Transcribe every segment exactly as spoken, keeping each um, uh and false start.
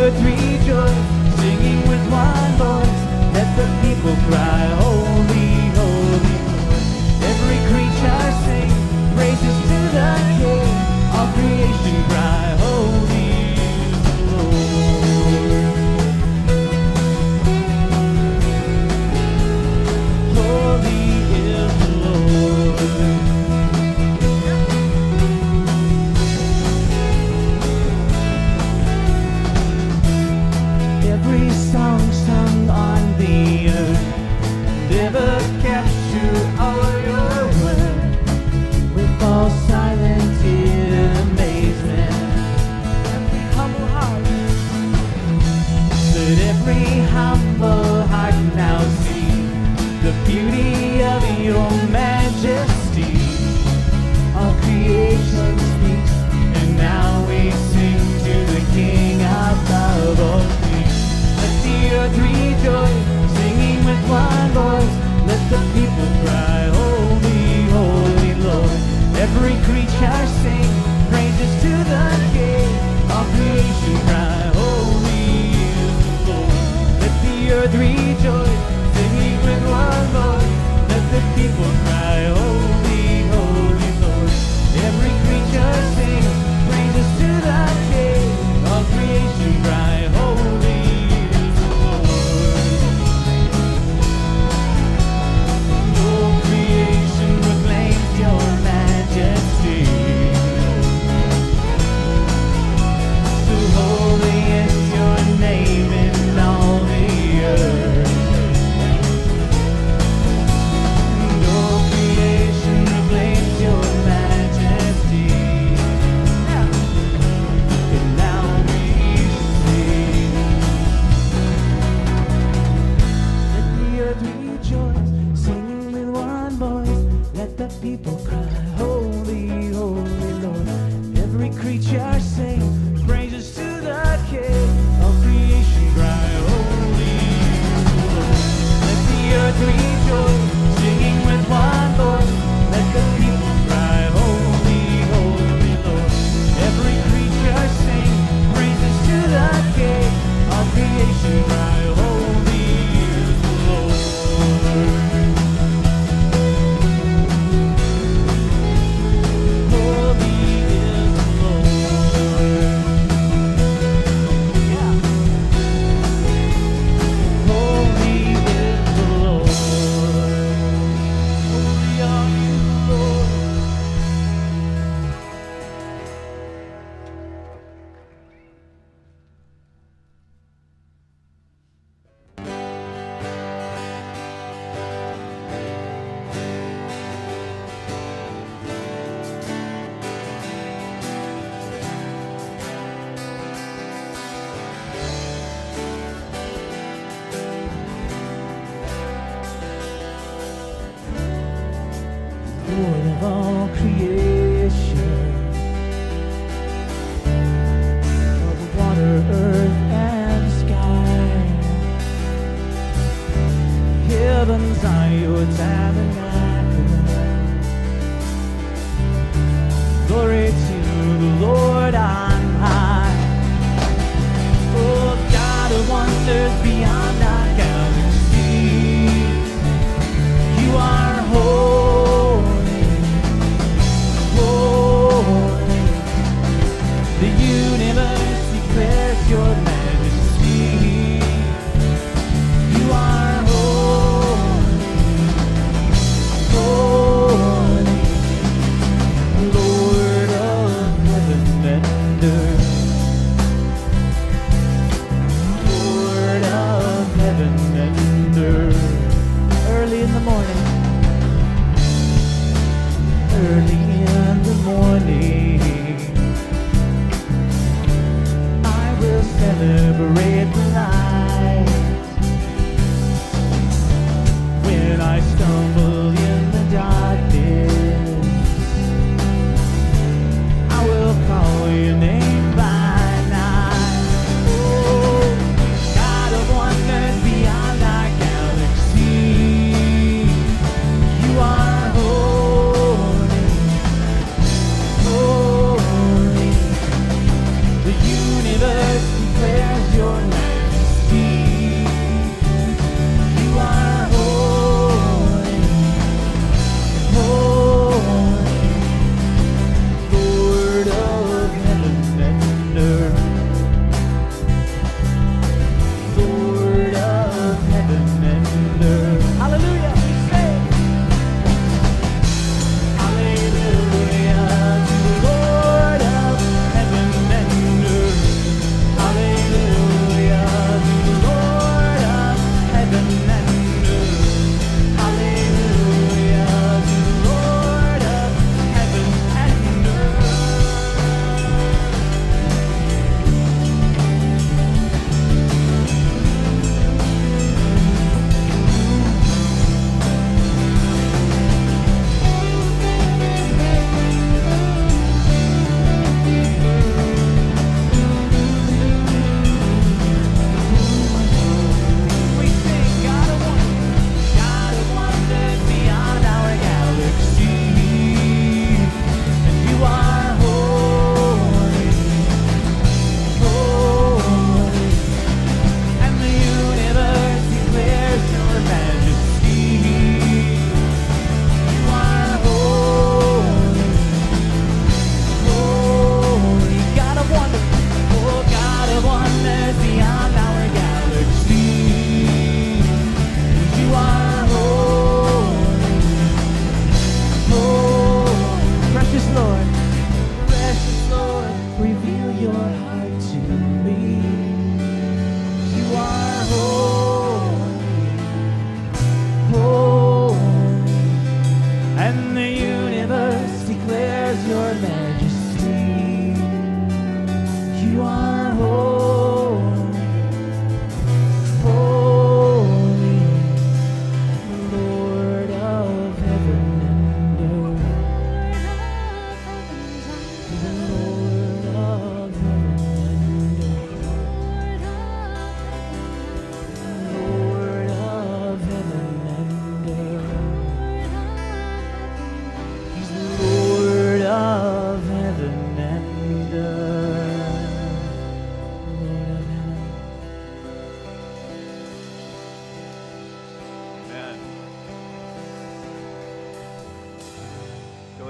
earth rejoice, singing with one voice. Let the people cry, holy, holy Lord. Every creature sing praises to the King. All creation cry, holy is the Lord. Holy is the Lord. Every song sung on the earth never capture all your word. We fall silent in amazement. Every humble heart, let every humble heart now see the beauty of your majesty. All creation speaks, and now we sing to the King above all things. Let the earth rejoice, singing with one voice. Let the people cry, holy, holy Lord. Every creature sing praises to the King. All creation cry, holy is the Lord. Let the earth rejoice, singing with one voice. Let the people cry, holy, holy Lord. Every creature sing praises to the King. All creation cry, holy is the Lord. Your creation proclaims your majesty. So holy is your name in all the earth. Your creation proclaims your majesty. And now we sing. Let the earth rejoice, singing with one voice. Let the people cry, holy, holy Lord. Every creature sing praises to the King. All creation cry, holy is the Lord. Let the earth rejoice, singing with one voice. Let the people cry, holy, holy Lord. Every creature sing praises to the King. All creation cry, holy is the Lord. Holy is the Lord. Yeah. Holy is the Lord. Holy are you, Lord. Lord of all creation, of water, earth, and sky. Heavens are your tabernacle. Glory to the Lord on high. Oh, God of wonders beyond our galaxy, you are holy, holy. The universe declares your majesty. You are holy,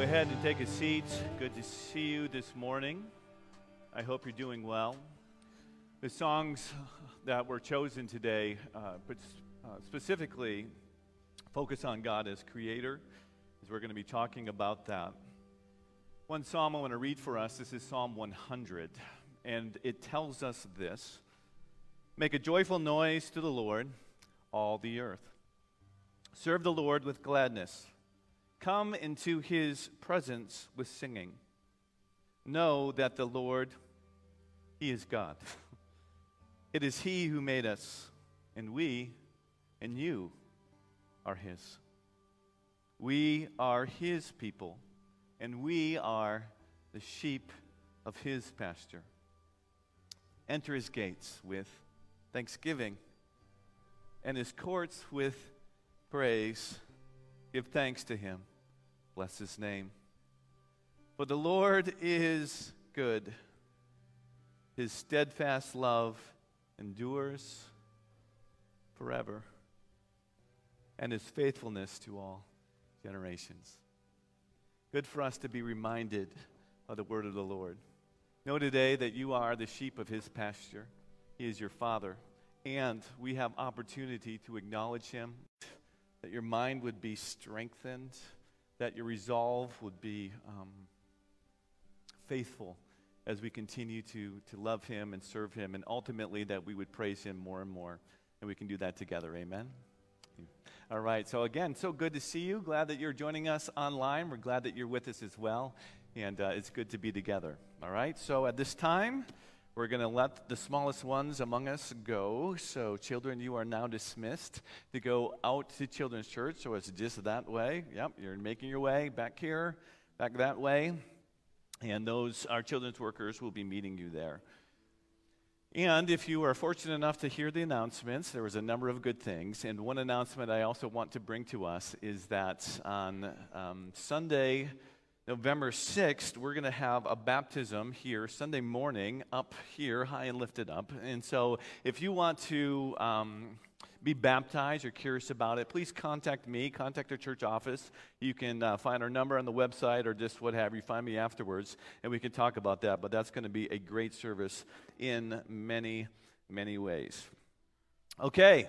ahead and take a seat. Good to see you this morning. I hope you're doing well. The songs that were chosen today, uh, but uh, specifically focus on God as Creator, as we're going to be talking about that. One psalm I want to read for us, this is Psalm one hundred, and it tells us this: "Make a joyful noise to the Lord, all the earth. Serve the Lord with gladness. Come into his presence with singing. Know that the Lord, he is God. It is he who made us, and we and you are his. We are his people, and we are the sheep of his pasture. Enter his gates with thanksgiving, and his courts with praise. Give thanks to him. Bless his name. For the Lord is good. His steadfast love endures forever, and his faithfulness to all generations." Good for us to be reminded of the word of the Lord. Know today that you are the sheep of his pasture. He is your Father, and we have opportunity to acknowledge him, that your mind would be strengthened, that your resolve would be um, faithful as we continue to, to love him and serve him, and ultimately that we would praise him more and more. And we can do that together. Amen? All right. So again, so good to see you. Glad that you're joining us online. We're glad that you're with us as well. And uh, it's good to be together. All right. So at this time, we're going to let the smallest ones among us go. So children, you are now dismissed to go out to Children's Church. So it's just that way. Yep, you're making your way back here, back that way. And those, our children's workers, will be meeting you there. And if you are fortunate enough to hear the announcements, there was a number of good things. And one announcement I also want to bring to us is that on um, Sunday, November sixth, we're going to have a baptism here Sunday morning up here, high and lifted up. And so if you want to um, be baptized or curious about it, please contact me, contact our church office. You can uh, find our number on the website or just what have you. Find me afterwards, and we can talk about that. But that's going to be a great service in many, many ways. Okay,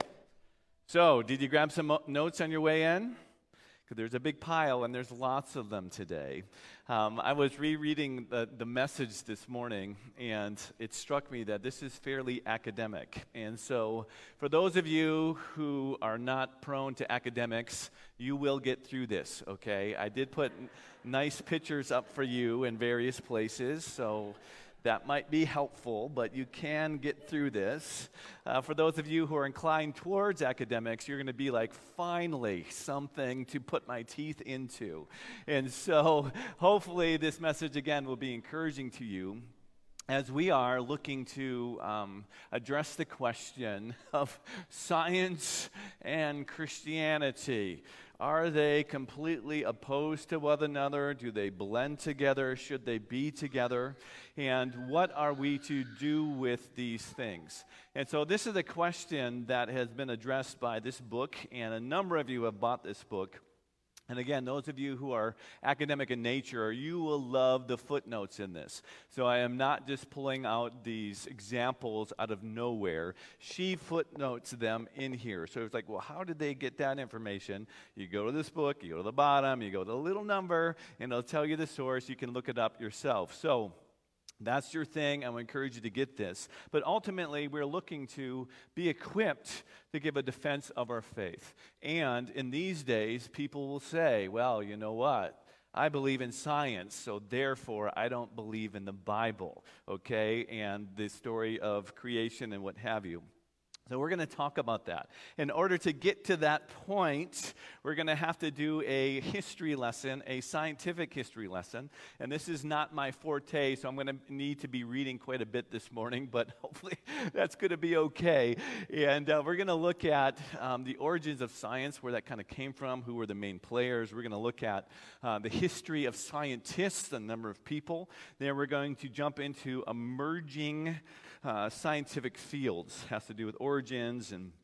so did you grab some mo- notes on your way in? Because there's a big pile, and there's lots of them today. Um, I was rereading the, the message this morning, and it struck me that this is fairly academic. And so for those of you who are not prone to academics, you will get through this, okay? I did put n- nice pictures up for you in various places, so that might be helpful, but you can get through this. Uh, for those of you who are inclined towards academics, you're going to be like, finally, something to put my teeth into. And so hopefully this message, again, will be encouraging to you as we are looking to um, address the question of science and Christianity. Are they completely opposed to one another? Do they blend together? Should they be together? And what are we to do with these things? And so this is a question that has been addressed by this book, and a number of you have bought this book. And again, those of you who are academic in nature, you will love the footnotes in this. So I am not just pulling out these examples out of nowhere. She footnotes them in here. So it's like, well, how did they get that information? You go to this book, you go to the bottom, you go to the little number, and it'll tell you the source. You can look it up yourself. So that's your thing. I would encourage you to get this. But ultimately, we're looking to be equipped to give a defense of our faith. And in these days, people will say, well, you know what? I believe in science, so therefore I don't believe in the Bible, okay? And the story of creation and what have you. So we're going to talk about that. In order to get to that point, we're going to have to do a history lesson, a scientific history lesson. And this is not my forte, so I'm going to need to be reading quite a bit this morning, but hopefully that's going to be okay. And uh, we're going to look at um, the origins of science, where that kind of came from, who were the main players. We're going to look at uh, the history of scientists, the number of people. Then we're going to jump into emerging Uh, scientific fields. Has to do with origins and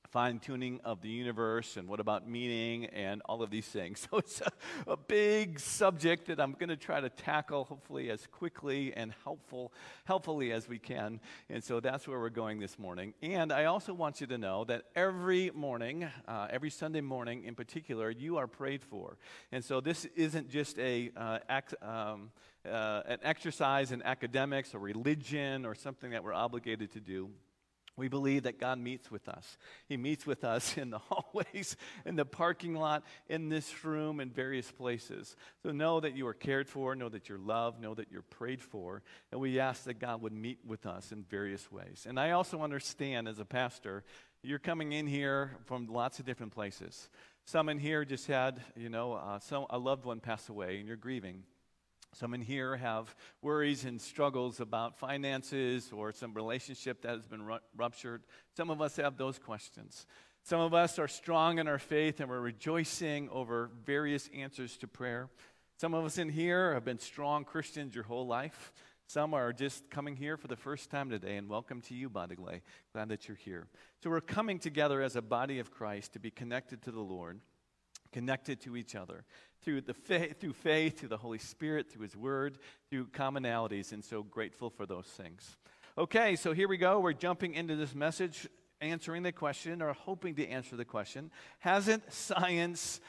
fine-tuning of the universe, and what about meaning, and all of these things. So it's a, a big subject that I'm going to try to tackle, hopefully as quickly and helpful, helpfully as we can. And so that's where we're going this morning. And I also want you to know that every morning, uh, every Sunday morning in particular, you are prayed for. And so this isn't just a uh, act, um, uh, an exercise in academics or religion or something that we're obligated to do. We believe that God meets with us. He meets with us in the hallways, in the parking lot, in this room, in various places. So know that you are cared for, know that you're loved, know that you're prayed for, and we ask that God would meet with us in various ways. And I also understand as a pastor, you're coming in here from lots of different places. Some in here just had, you know, uh, some, a loved one pass away, and you're grieving. Some in here have worries and struggles about finances or some relationship that has been ru- ruptured. Some of us have those questions. Some of us are strong in our faith and we're rejoicing over various answers to prayer. Some of us in here have been strong Christians your whole life. Some are just coming here for the first time today, and welcome to you, Badigley. Glad that you're here. So we're coming together as a body of Christ to be connected to the Lord, connected to each other through the faith, through faith, through the Holy Spirit, through His Word, through commonalities, and so grateful for those things. Okay, so here we go. We're jumping into this message, answering the question, or hoping to answer the question, hasn't science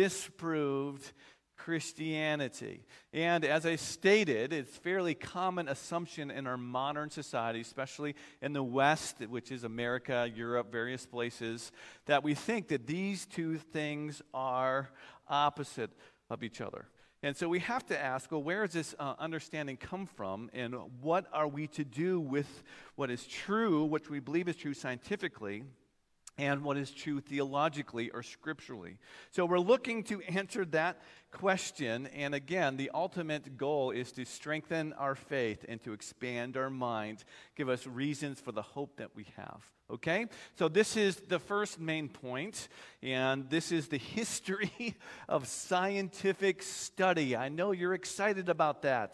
disproved Christianity? And as I stated, it's a fairly common assumption in our modern society, especially in the West, which is America, Europe, various places, that we think that these two things are opposite of each other. And so we have to ask, well, where does this uh, understanding come from, and what are we to do with what is true, which we believe is true scientifically, and what is true theologically or scripturally? So we're looking to answer that question, and again, the ultimate goal is to strengthen our faith and to expand our mind, give us reasons for the hope that we have. Okay? So this is the first main point, and this is the history of scientific study. I know you're excited about that.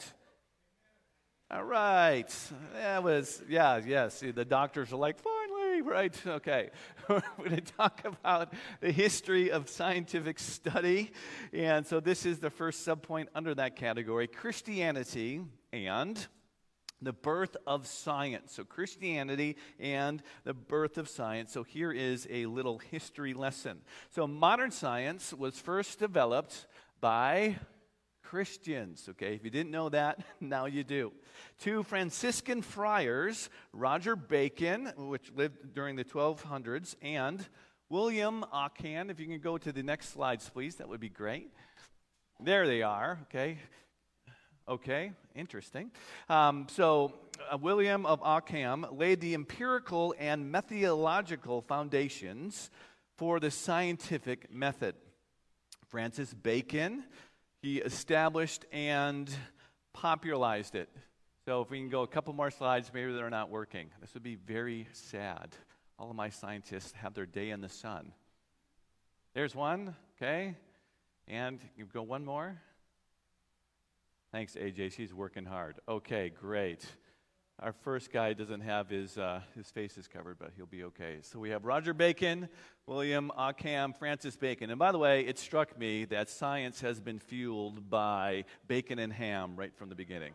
All right. That was, yeah, yes. The doctors are like, finally, right? Okay. We're going to talk about the history of scientific study. And so this is the first subpoint under that category, Christianity and the birth of science. So Christianity and the birth of science. So here is a little history lesson. So modern science was first developed by Christians, okay? If you didn't know that, now you do. Two Franciscan friars, Roger Bacon, which lived during the twelve hundreds, and William Ockham. If you can go to the next slides, please, that would be great. There they are, okay? Okay, interesting. Um, so uh, William of Ockham laid the empirical and methodological foundations for the scientific method. Francis Bacon, he established and popularized it. So if we can go a couple more slides, maybe they're not working. This would be very sad. All of my scientists have their day in the sun. There's one, okay? And you go one more. Thanks, A J. She's working hard. Okay, great. Our first guy doesn't have his uh, his face is covered, but he'll be okay. So we have Roger Bacon, William Ockham, Francis Bacon. And by the way, it struck me that science has been fueled by bacon and ham right from the beginning.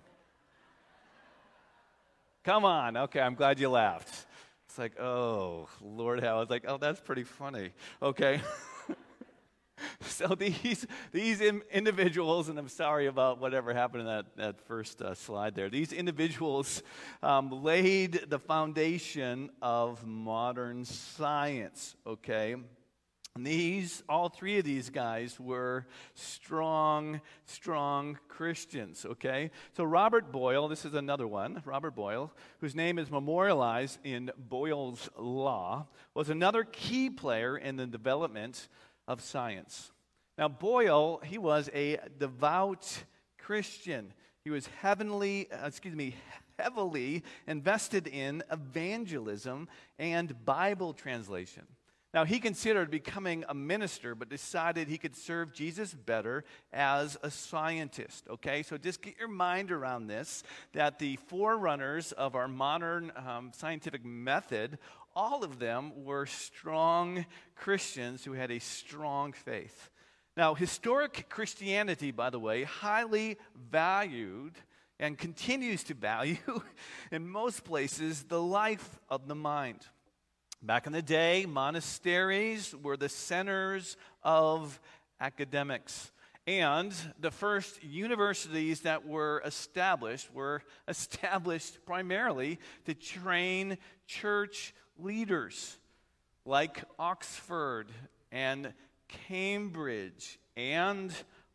Come on. Okay, I'm glad you laughed. It's like, oh, Lord, how? I was like, oh, that's pretty funny. Okay. So these these individuals, and I'm sorry about whatever happened in that, that first uh, slide there. These individuals um, laid the foundation of modern science, okay? And these, all three of these guys were strong, strong Christians, okay? So Robert Boyle, this is another one, Robert Boyle, whose name is memorialized in Boyle's Law, was another key player in the development of science. Now, Boyle, he was a devout Christian. He was heavenly, uh, excuse me, heavily invested in evangelism and Bible translation. Now, he considered becoming a minister, but decided he could serve Jesus better as a scientist, okay? So just get your mind around this, that the forerunners of our modern um, scientific method all of them were strong Christians who had a strong faith. Now, historic Christianity, by the way, highly valued and continues to value, in most places, the life of the mind. Back in the day, monasteries were the centers of academics. And the first universities that were established were established primarily to train church leaders, like Oxford and Cambridge and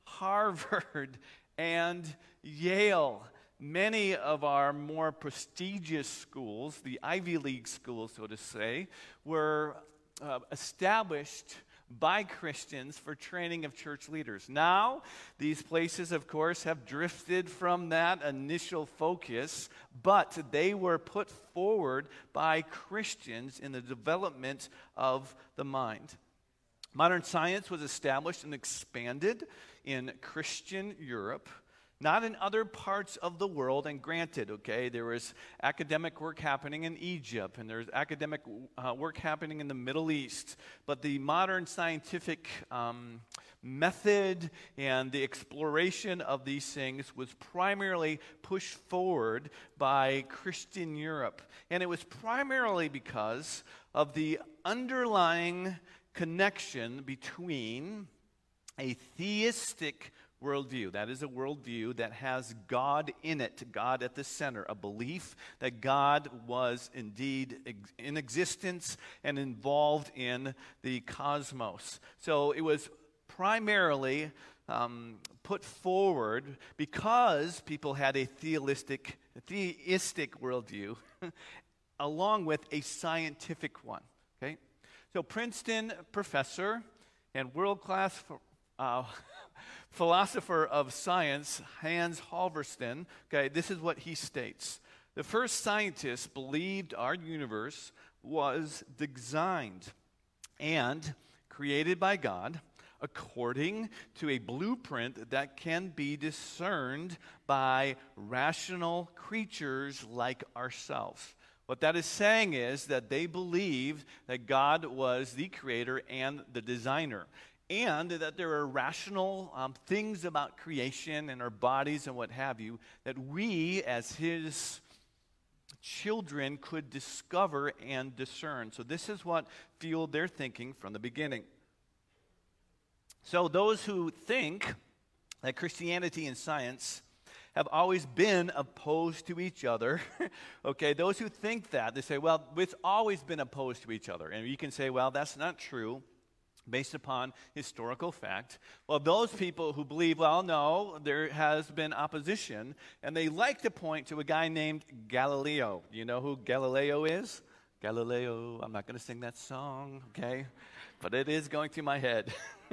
Harvard and Yale. Many of our more prestigious schools, the Ivy League schools, so to say, were uh, established by Christians for training of church leaders. Now, these places, of course, have drifted from that initial focus, but they were put forward by Christians in the development of the mind. Modern science was established and expanded in Christian Europe, not in other parts of the world. And granted, okay, there was academic work happening in Egypt, and there's academic uh, work happening in the Middle East. But the modern scientific um, method and the exploration of these things was primarily pushed forward by Christian Europe. And it was primarily because of the underlying connection between a theistic worldview. That is a worldview that has God in it, God at the center, a belief that God was indeed ex- in existence and involved in the cosmos. So it was primarily um, put forward because people had a theistic, theistic worldview along with a scientific one. Okay, so Princeton professor and world-class uh, philosopher of science, Hans Halvorsen, okay, this is what he states. The first scientists believed our universe was designed and created by God according to a blueprint that can be discerned by rational creatures like ourselves. What that is saying is that they believed that God was the creator and the designer, and that there are rational um, things about creation and our bodies and what have you that we as his children could discover and discern. So this is what fueled their thinking from the beginning. So those who think that Christianity and science have always been opposed to each other, okay, those who think that, they say, well, it's always been opposed to each other. And you can say, well, that's not true, based upon historical fact. Well, those people who believe, well, no, there has been opposition, and they like to point to a guy named Galileo. You know who Galileo is? Galileo, I'm not going to sing that song, okay? But it is going through my head.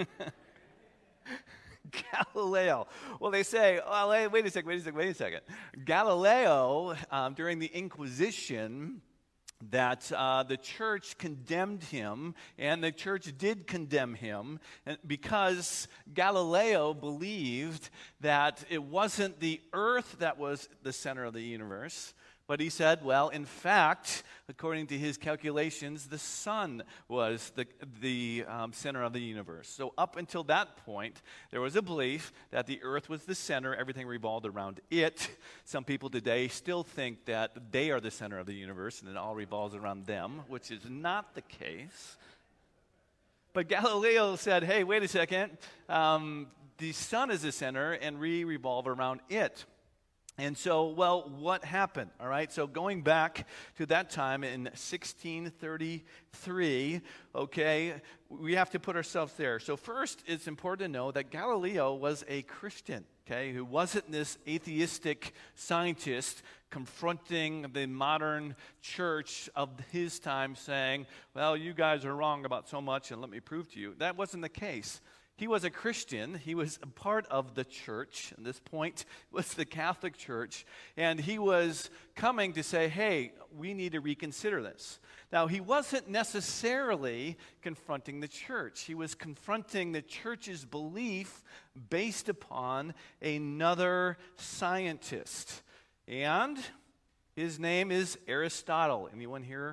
Galileo. Well, they say, oh, wait, wait a second, wait a second, wait a second. Galileo, um, during the Inquisition, that uh, the church condemned him, and the church did condemn him because Galileo believed that it wasn't the earth that was the center of the universe, but he said, well, in fact, according to his calculations, the sun was the, the um, center of the universe. So up until that point, there was a belief that the earth was the center, everything revolved around it. Some people today still think that they are the center of the universe and it all revolves around them, which is not the case. But Galileo said, hey, wait a second, um, the sun is the center and we revolve around it. And so, well, what happened? All right, so going back to that time in sixteen thirty-three, okay, we have to put ourselves there. So first, it's important to know that Galileo was a Christian, okay, who wasn't this atheistic scientist confronting the modern church of his time saying, well, you guys are wrong about so much and let me prove to you. That wasn't the case. He was a Christian. He was a part of the church. At this point, it was the Catholic Church. And he was coming to say, hey, we need to reconsider this. Now, he wasn't necessarily confronting the church. He was confronting the church's belief based upon another scientist. And his name is Aristotle. Anyone here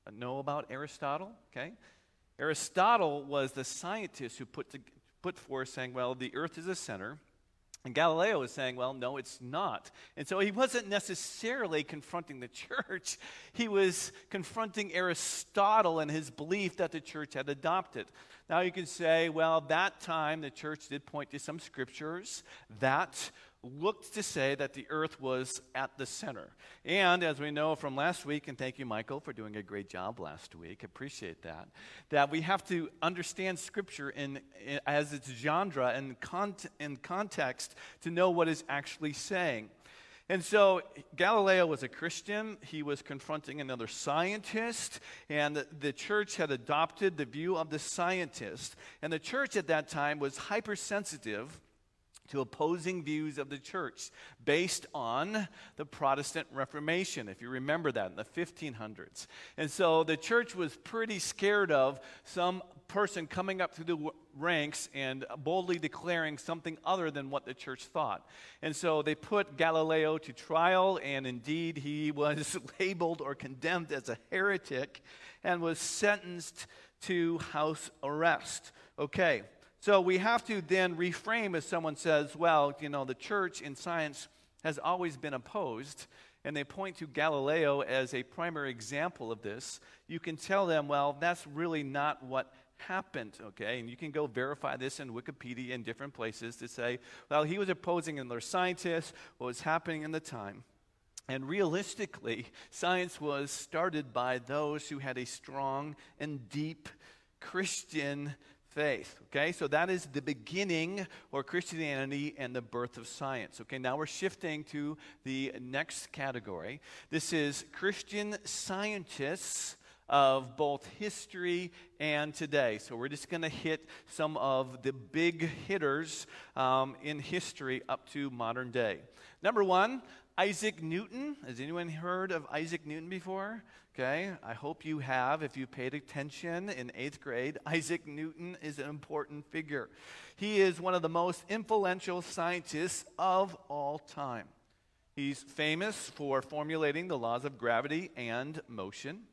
know about Aristotle? Okay. Aristotle was the scientist who put, to, put forth saying, well, the earth is a center. And Galileo was saying, well, no, it's not. And so he wasn't necessarily confronting the church. He was confronting Aristotle and his belief that the church had adopted. Now you can say, well, at that time the church did point to some scriptures that looked to say that the earth was at the center. And as we know from last week, and thank you, Michael, for doing a great job last week, appreciate that, that we have to understand Scripture in, in as its genre and con- in context to know what it's actually saying. And so Galileo was a Christian. He was confronting another scientist, and the, the church had adopted the view of the scientist. And the church at that time was hypersensitive to opposing views of the church based on the Protestant Reformation, if you remember that, in the fifteen hundreds. And so the church was pretty scared of some person coming up through the w- ranks and boldly declaring something other than what the church thought. And so they put Galileo to trial, and indeed he was labeled or condemned as a heretic and was sentenced to house arrest. Okay. So we have to then reframe as someone says, well, you know, the church in science has always been opposed, and they point to Galileo as a primary example of this. You can tell them, well, that's really not what happened, okay? And you can go verify this in Wikipedia and different places to say, well, he was opposing another scientist, what was happening in the time. And realistically, science was started by those who had a strong and deep Christian faith, okay? So that is the beginning or Christianity and the birth of science, okay? Now we're shifting to the next category. This is Christian scientists of both history and today. So we're just going to hit some of the big hitters um, in history up to modern day. Number one, Isaac Newton. Has anyone heard of Isaac Newton before? Okay, I hope you have. If you paid attention in eighth grade, Isaac Newton is an important figure. He is one of the most influential scientists of all time. He's famous for formulating the laws of gravity and motion.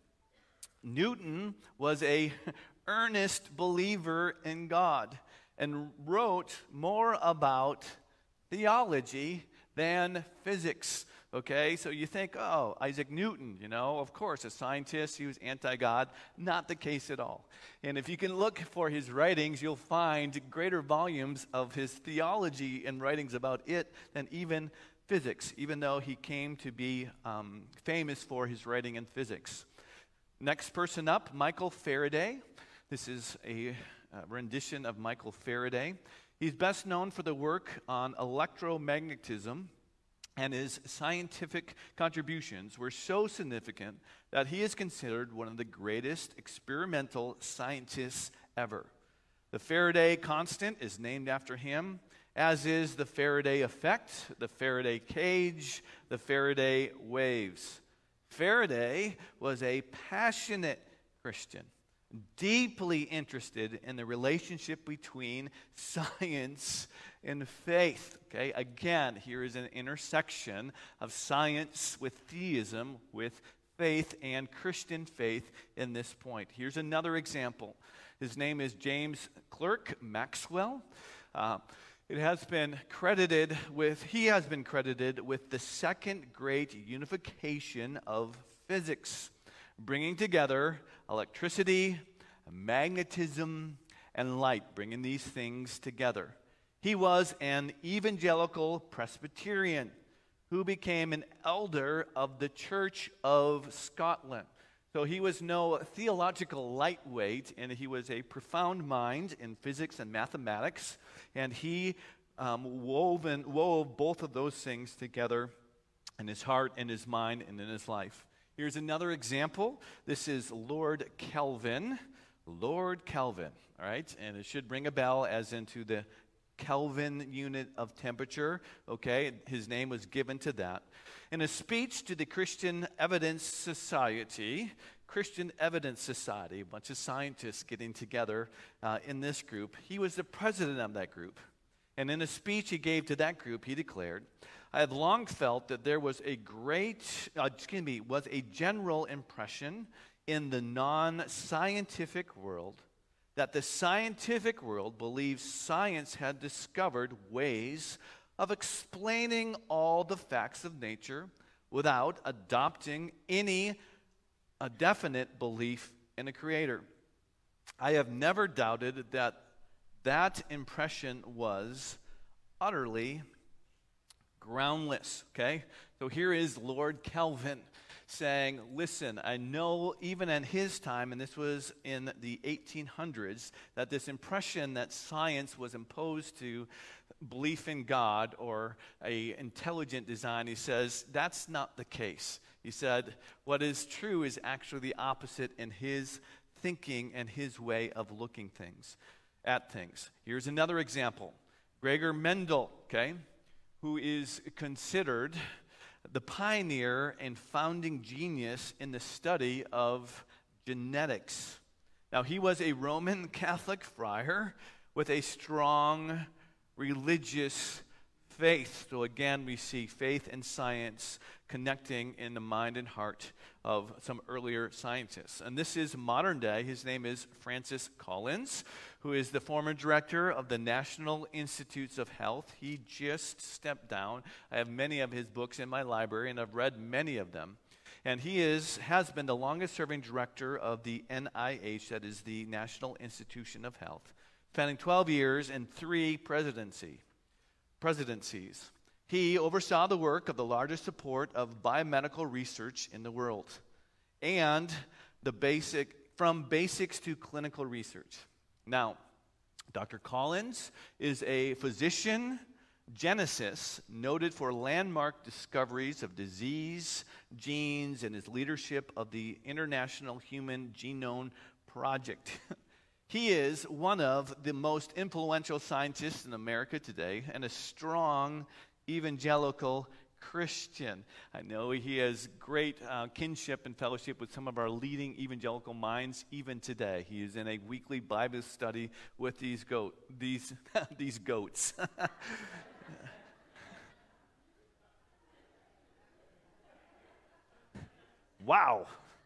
Newton was an earnest believer in God and wrote more about theology than physics. Okay, so you think, oh, Isaac Newton, you know, of course, a scientist, he was anti-God. Not the case at all. And if you can look for his writings, you'll find greater volumes of his theology and writings about it than even physics, even though he came to be um, famous for his writing in physics. Next person up, Michael Faraday. This is a uh, rendition of Michael Faraday. He's best known for the work on electromagnetism, and his scientific contributions were so significant that he is considered one of the greatest experimental scientists ever. The Faraday constant is named after him, as is the Faraday effect, the Faraday cage, the Faraday waves. Faraday was a passionate Christian, deeply interested in the relationship between science and faith. Okay, again, here is an intersection of science with theism, with faith and Christian faith in this point. Here's another example. His name is James Clerk Maxwell. Uh, it has been credited with, he has been credited with the second great unification of physics, bringing together electricity, magnetism, and light, bringing these things together. He was an evangelical Presbyterian who became an elder of the Church of Scotland. So he was no theological lightweight, and he was a profound mind in physics and mathematics, and he um, wove, and, wove both of those things together in his heart, in his mind, and in his life. Here's another example. This is Lord Kelvin. Lord Kelvin, all right? And it should ring a bell as into the Kelvin unit of temperature, okay? His name was given to that. In a speech to the Christian Evidence Society, Christian Evidence Society, a bunch of scientists getting together uh, in this group, he was the president of that group. And in a speech he gave to that group, he declared, I have long felt that there was a great, uh, excuse me, was a general impression in the non-scientific world that the scientific world believes science had discovered ways of explaining all the facts of nature without adopting any a definite belief in a creator. I have never doubted that that impression was utterly groundless, okay? So here is Lord Kelvin saying, listen, I know even in his time, and this was in the eighteen hundreds, that this impression that science was imposed to belief in God or a intelligent design, he says, that's not the case. He said, what is true is actually the opposite in his thinking and his way of looking things at things. Here's another example. Gregor Mendel, okay, who is considered the pioneer and founding genius in the study of genetics. Now, he was a Roman Catholic friar with a strong religious faith. So again, we see faith and science connecting in the mind and heart of some earlier scientists. And this is modern day. His name is Francis Collins, who is the former director of the National Institutes of Health. He just stepped down. I have many of his books in my library, and I've read many of them. And he is has been the longest-serving director of the N I H, that is the National Institution of Health, spending twelve years and three presidency, presidencies. He oversaw the work of the largest support of biomedical research in the world, and the basic from basics to clinical research. Now, Doctor Collins is a physician geneticist noted for landmark discoveries of disease, genes, and his leadership of the International Human Genome Project. He is one of the most influential scientists in America today and a strong evangelical Christian. I know he has great uh, kinship and fellowship with some of our leading evangelical minds even today. He is in a weekly Bible study with these goat these these goats. Wow.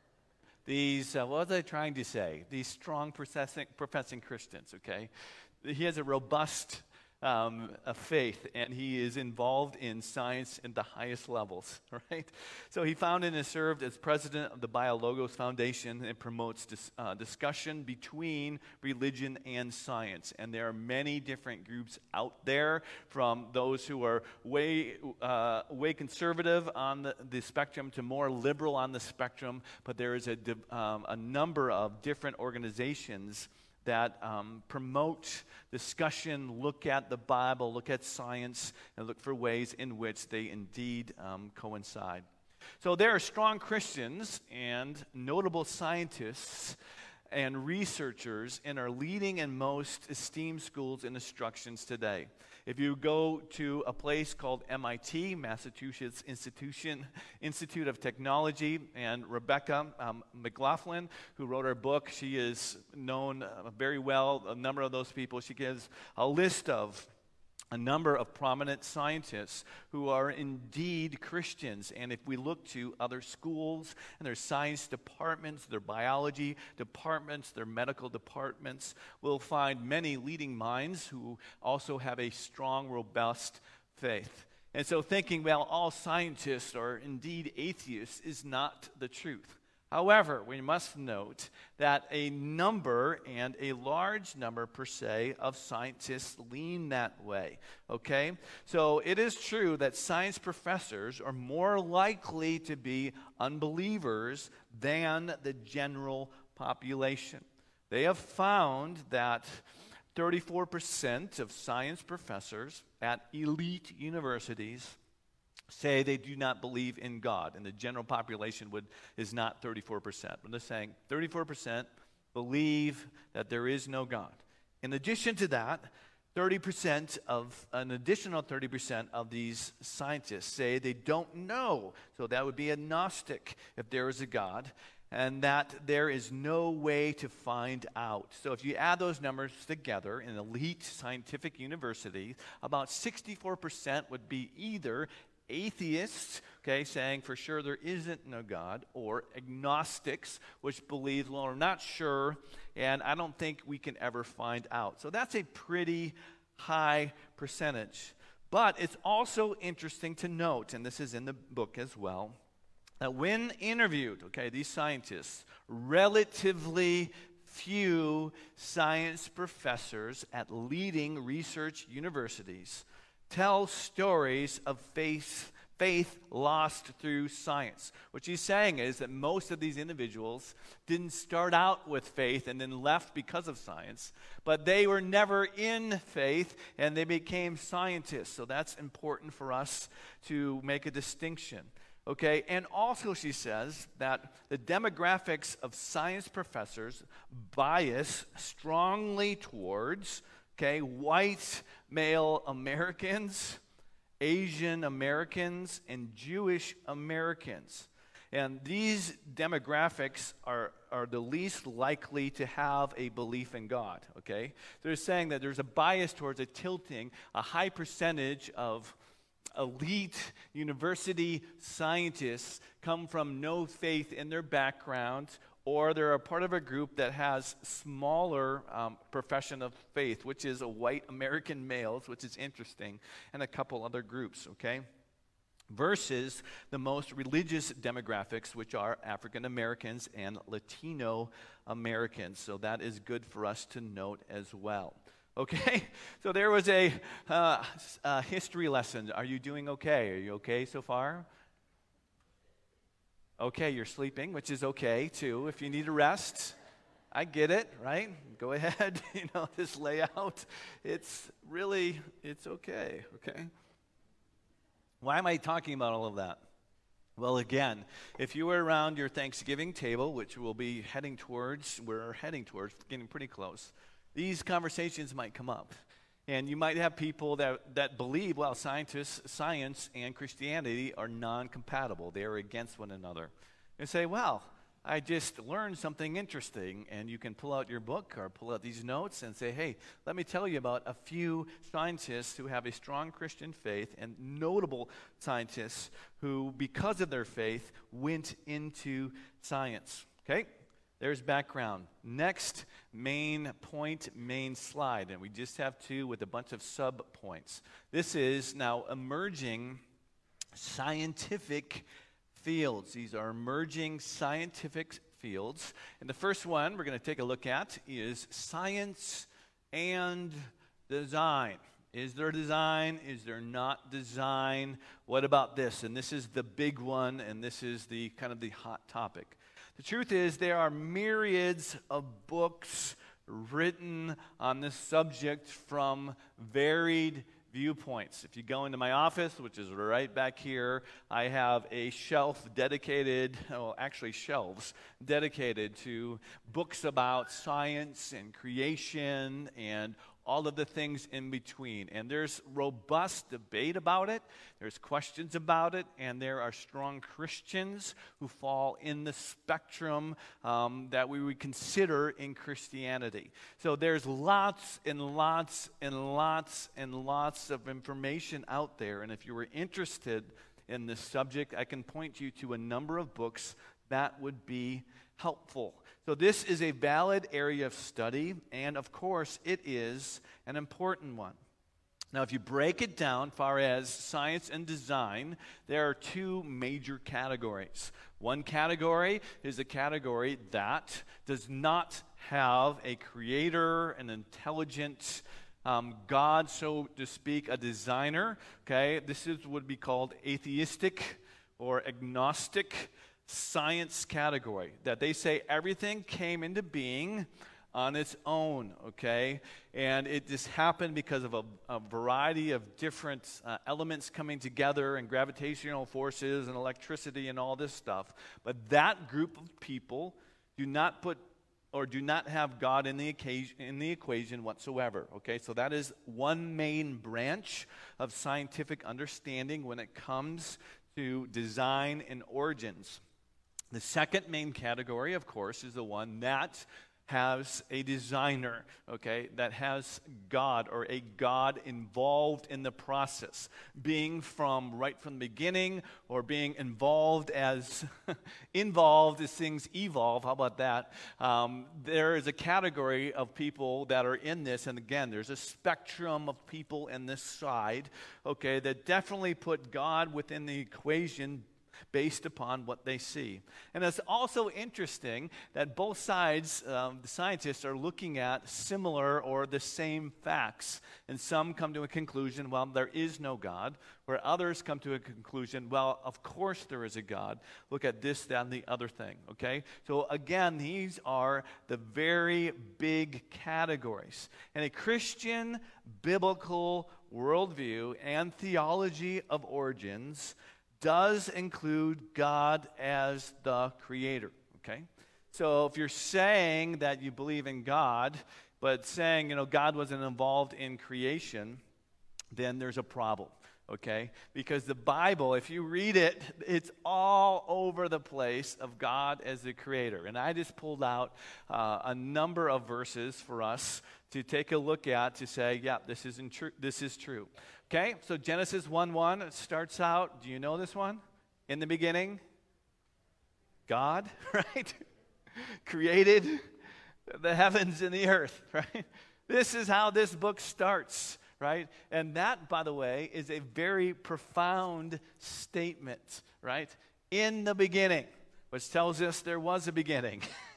These, uh, what was I trying to say? These strong professing, professing Christians, okay? He has a robust um, a faith, and he is involved in science at the highest levels, right? So he founded and served as president of the BioLogos Foundation and promotes dis, uh, discussion between religion and science. And there are many different groups out there, from those who are way, uh, way conservative on the, the spectrum to more liberal on the spectrum, but there is a, um, a number of different organizations that um, promote discussion, look at the Bible, look at science, and look for ways in which they indeed um, coincide. So there are strong Christians and notable scientists and researchers in our leading and most esteemed schools and instructions today. If you go to a place called M I T, Massachusetts Institution, Institute of Technology, and Rebecca um, McLaughlin, who wrote our book, she is known uh, very well, a number of those people. She gives a list of a number of prominent scientists who are indeed Christians. And if we look to other schools and their science departments, their biology departments, their medical departments, we'll find many leading minds who also have a strong, robust faith. And so thinking, well, all scientists are indeed atheists is not the truth. However, we must note that a number, and a large number per se, of scientists lean that way, okay? So it is true that science professors are more likely to be unbelievers than the general population. They have found that thirty-four percent of science professors at elite universities say they do not believe in God, and the general population would is not thirty-four percent. But they're saying thirty-four percent believe that there is no God. In addition to that, thirty percent of an additional thirty percent of these scientists say they don't know. So that would be a Gnostic if there is a God, and that there is no way to find out. So if you add those numbers together in elite scientific universities, about sixty-four percent would be either atheists, okay, saying for sure there isn't no God, or agnostics, which believe, well, we're not sure, and I don't think we can ever find out. So that's a pretty high percentage. But it's also interesting to note, and this is in the book as well, that when interviewed, okay, these scientists, relatively few science professors at leading research universities tell stories of faith, faith lost through science. What she's saying is that most of these individuals didn't start out with faith and then left because of science, but they were never in faith and they became scientists. So that's important for us to make a distinction. Okay, and also she says that the demographics of science professors bias strongly towards, okay, white male Americans, Asian Americans, and Jewish Americans. And these demographics are, are the least likely to have a belief in God, okay? They're saying that there's a bias towards a tilting, a high percentage of elite university scientists come from no faith in their background, or they're a part of a group that has smaller um, profession of faith, which is a white American males, which is interesting, and a couple other groups, okay? Versus the most religious demographics, which are African Americans and Latino Americans. So that is good for us to note as well. Okay, so there was a, uh, a history lesson. Are you doing okay? Are you okay so far? Okay, you're sleeping, which is okay too. If you need a rest, I get it, right? Go ahead, you know, this layout. It's really, it's okay, okay? Why am I talking about all of that? Well, again, if you were around your Thanksgiving table, which we'll be heading towards, we're heading towards, getting pretty close, these conversations might come up. And you might have people that, that believe, well, scientists, science and Christianity are non-compatible. They are against one another. And say, well, I just learned something interesting. And you can pull out your book or pull out these notes and say, hey, let me tell you about a few scientists who have a strong Christian faith and notable scientists who, because of their faith, went into science. Okay? There's background. Next main point, main slide. And we just have two with a bunch of sub-points. This is now emerging scientific fields. These are emerging scientific fields. And the first one we're going to take a look at is science and design. Is there design? Is there not design? What about this? And this is the big one, and this is the kind of the hot topic. The truth is, there are myriads of books written on this subject from varied viewpoints. If you go into my office, which is right back here, I have a shelf dedicated, well, actually shelves, dedicated to books about science and creation and all of the things in between. And there's robust debate about it. There's questions about it. And there are strong Christians who fall in the spectrum um, that we would consider in Christianity. So there's lots and lots and lots and lots of information out there. And if you were interested in this subject, I can point you to a number of books that would be helpful. So this is a valid area of study, and of course, it is an important one. Now, if you break it down far as science and design, there are two major categories. One category is a category that does not have a creator, an intelligent um, God, so to speak, a designer. Okay, this is would be called atheistic or agnostic science category, that they say everything came into being on its own, okay? And it just happened because of a, a variety of different uh, elements coming together and gravitational forces and electricity and all this stuff. But that group of people do not put or do not have God in the occasion, in the equation whatsoever, okay? So that is one main branch of scientific understanding when it comes to design and origins. The second main category, of course, is the one that has a designer, okay, that has God or a God involved in the process, being from right from the beginning or being involved as involved as things evolve. How about that? Um, there is a category of people that are in this, and again, there's a spectrum of people in this side, okay, that definitely put God within the equation based upon what they see. And it's also interesting that both sides, um, the scientists, are looking at similar or the same facts. And some come to a conclusion, well, there is no God, where others come to a conclusion, well, of course there is a God. Look at this, that, and the other thing, okay? So again, these are the very big categories. And a Christian biblical worldview and theology of origins does include God as the creator, okay? So if you're saying that you believe in God, but saying, you know, God wasn't involved in creation, then there's a problem, okay? Because the Bible, if you read it, it's all over the place of God as the creator. And I just pulled out uh, a number of verses for us to take a look at to say, yeah, this isn't true. This is true. Okay, so Genesis one one, it starts out, do you know this one? In the beginning, God, right? Created the heavens and the earth, right? This is how this book starts, right? And that, by the way, is a very profound statement, right? In the beginning, which tells us there was a beginning.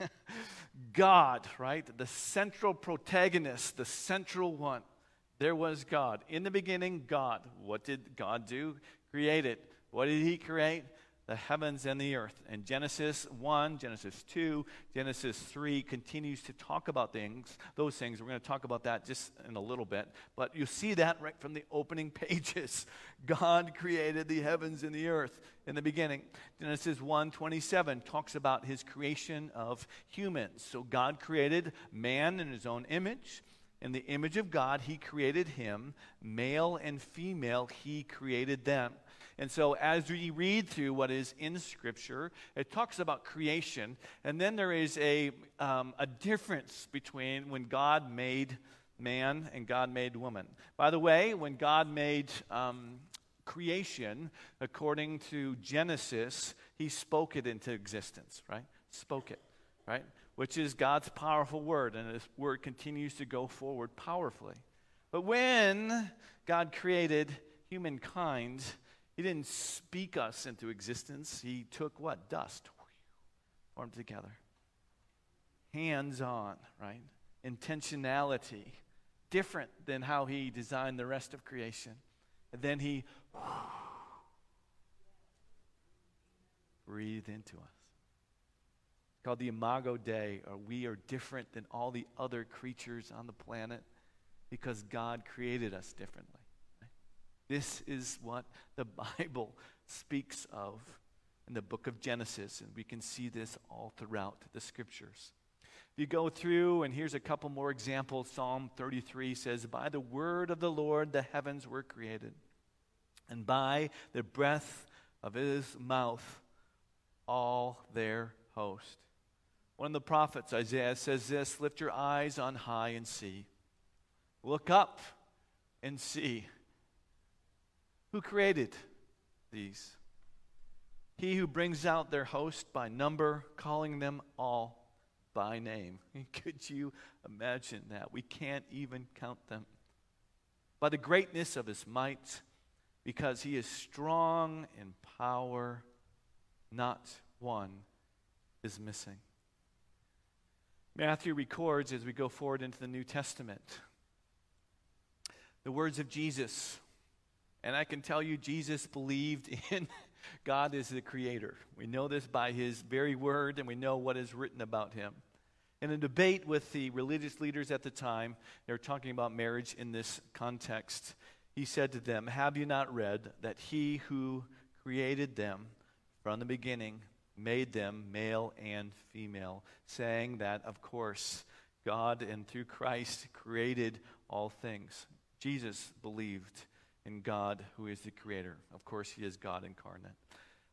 God, right? The central protagonist, the central one. There was God. In the beginning, God. What did God do? Created. What did he create? The heavens and the earth. And Genesis one, Genesis two, Genesis three continues to talk about things, those things. We're going to talk about that just in a little bit. But you see that right from the opening pages. God created the heavens and the earth in the beginning. Genesis one twenty-seven talks about his creation of humans. So God created man in his own image. In the image of God, he created him. Male and female, he created them. And so as we read through what is in Scripture, it talks about creation. And then there is a, um, a difference between when God made man and God made woman. By the way, when God made um, creation, according to Genesis, he spoke it into existence, right? Spoke it, right? Which is God's powerful word, and his word continues to go forward powerfully. But when God created humankind, he didn't speak us into existence. He took what? Dust. Formed together. Hands-on, right? Intentionality. Different than how he designed the rest of creation. And then he breathed into us. Called the Imago Dei, or we are different than all the other creatures on the planet because God created us differently. Right? This is what the Bible speaks of in the book of Genesis, and we can see this all throughout the Scriptures. If you go through, and here's a couple more examples. Psalm thirty-three says, by the word of the Lord the heavens were created, and by the breath of his mouth all their host. One of the prophets, Isaiah, says this, lift your eyes on high and see. Look up and see. Who created these? He who brings out their host by number, calling them all by name. Could you imagine that? We can't even count them. By the greatness of his might, because he is strong in power, not one is missing. Matthew records as we go forward into the New Testament the words of Jesus. And I can tell you Jesus believed in God as the creator. We know this by his very word, and we know what is written about him. In a debate with the religious leaders at the time, they were talking about marriage in this context. He said to them, have you not read that he who created them from the beginning made them male and female, saying that, of course, God and through Christ created all things. Jesus believed in God who is the creator. Of course, he is God incarnate.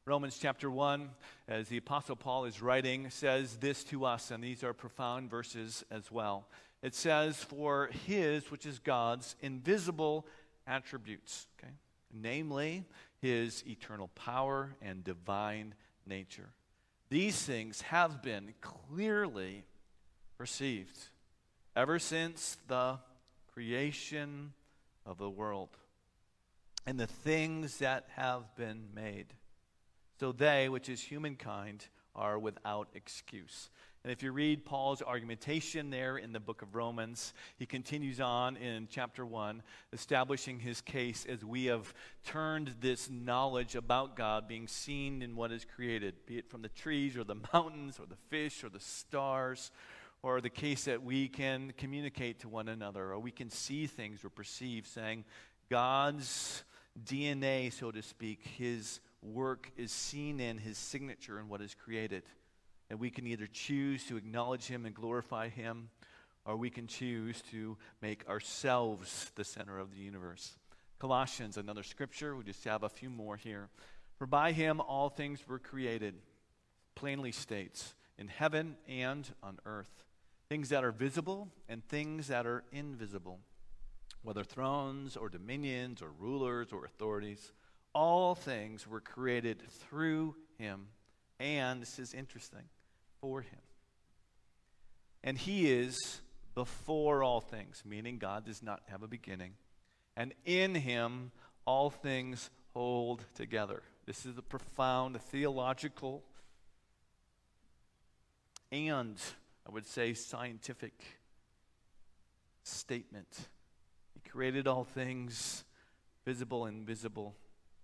Romans chapter one, as the Apostle Paul is writing, says this to us, and these are profound verses as well. It says, for his, which is God's, invisible attributes, okay, namely his eternal power and divine nature. These things have been clearly perceived ever since the creation of the world and the things that have been made. So they, which is humankind, are without excuse. And if you read Paul's argumentation there in the book of Romans, he continues on in chapter one, establishing his case as we have turned this knowledge about God being seen in what is created, be it from the trees or the mountains or the fish or the stars, or the case that we can communicate to one another, or we can see things or perceive, saying God's D N A, so to speak, his work is seen in his signature in what is created. And we can either choose to acknowledge him and glorify him, or we can choose to make ourselves the center of the universe. Colossians, another scripture, we just have a few more here. For by him all things were created, plainly states, in heaven and on earth, things that are visible and things that are invisible, whether thrones or dominions or rulers or authorities, all things were created through him, and this is interesting, for him. And he is before all things, meaning God does not have a beginning. And in him all things hold together. This is a profound theological and, I would say, scientific statement. He created all things, visible and invisible.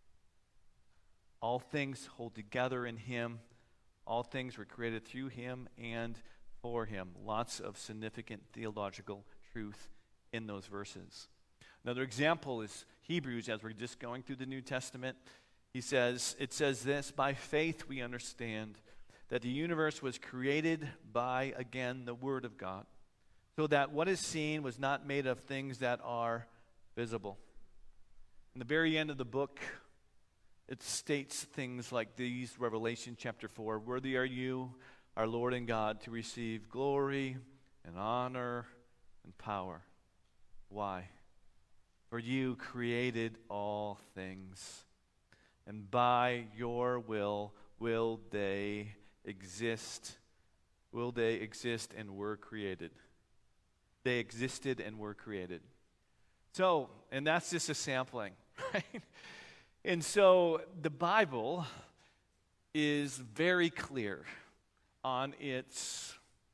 All things hold together in him. All things were created through him and for him. Lots of significant theological truth in those verses. Another example is Hebrews, as we're just going through the New Testament. He says, it says this, by faith we understand that the universe was created by, again, the Word of God, so that what is seen was not made of things that are visible. In the very end of the book, it states things like these, Revelation chapter four, worthy are you, our Lord and God, to receive glory and honor and power. Why? For you created all things, and by your will will they exist. Will they exist and were created? They existed and were created. So, and that's just a sampling, right? And so the Bible is very clear on its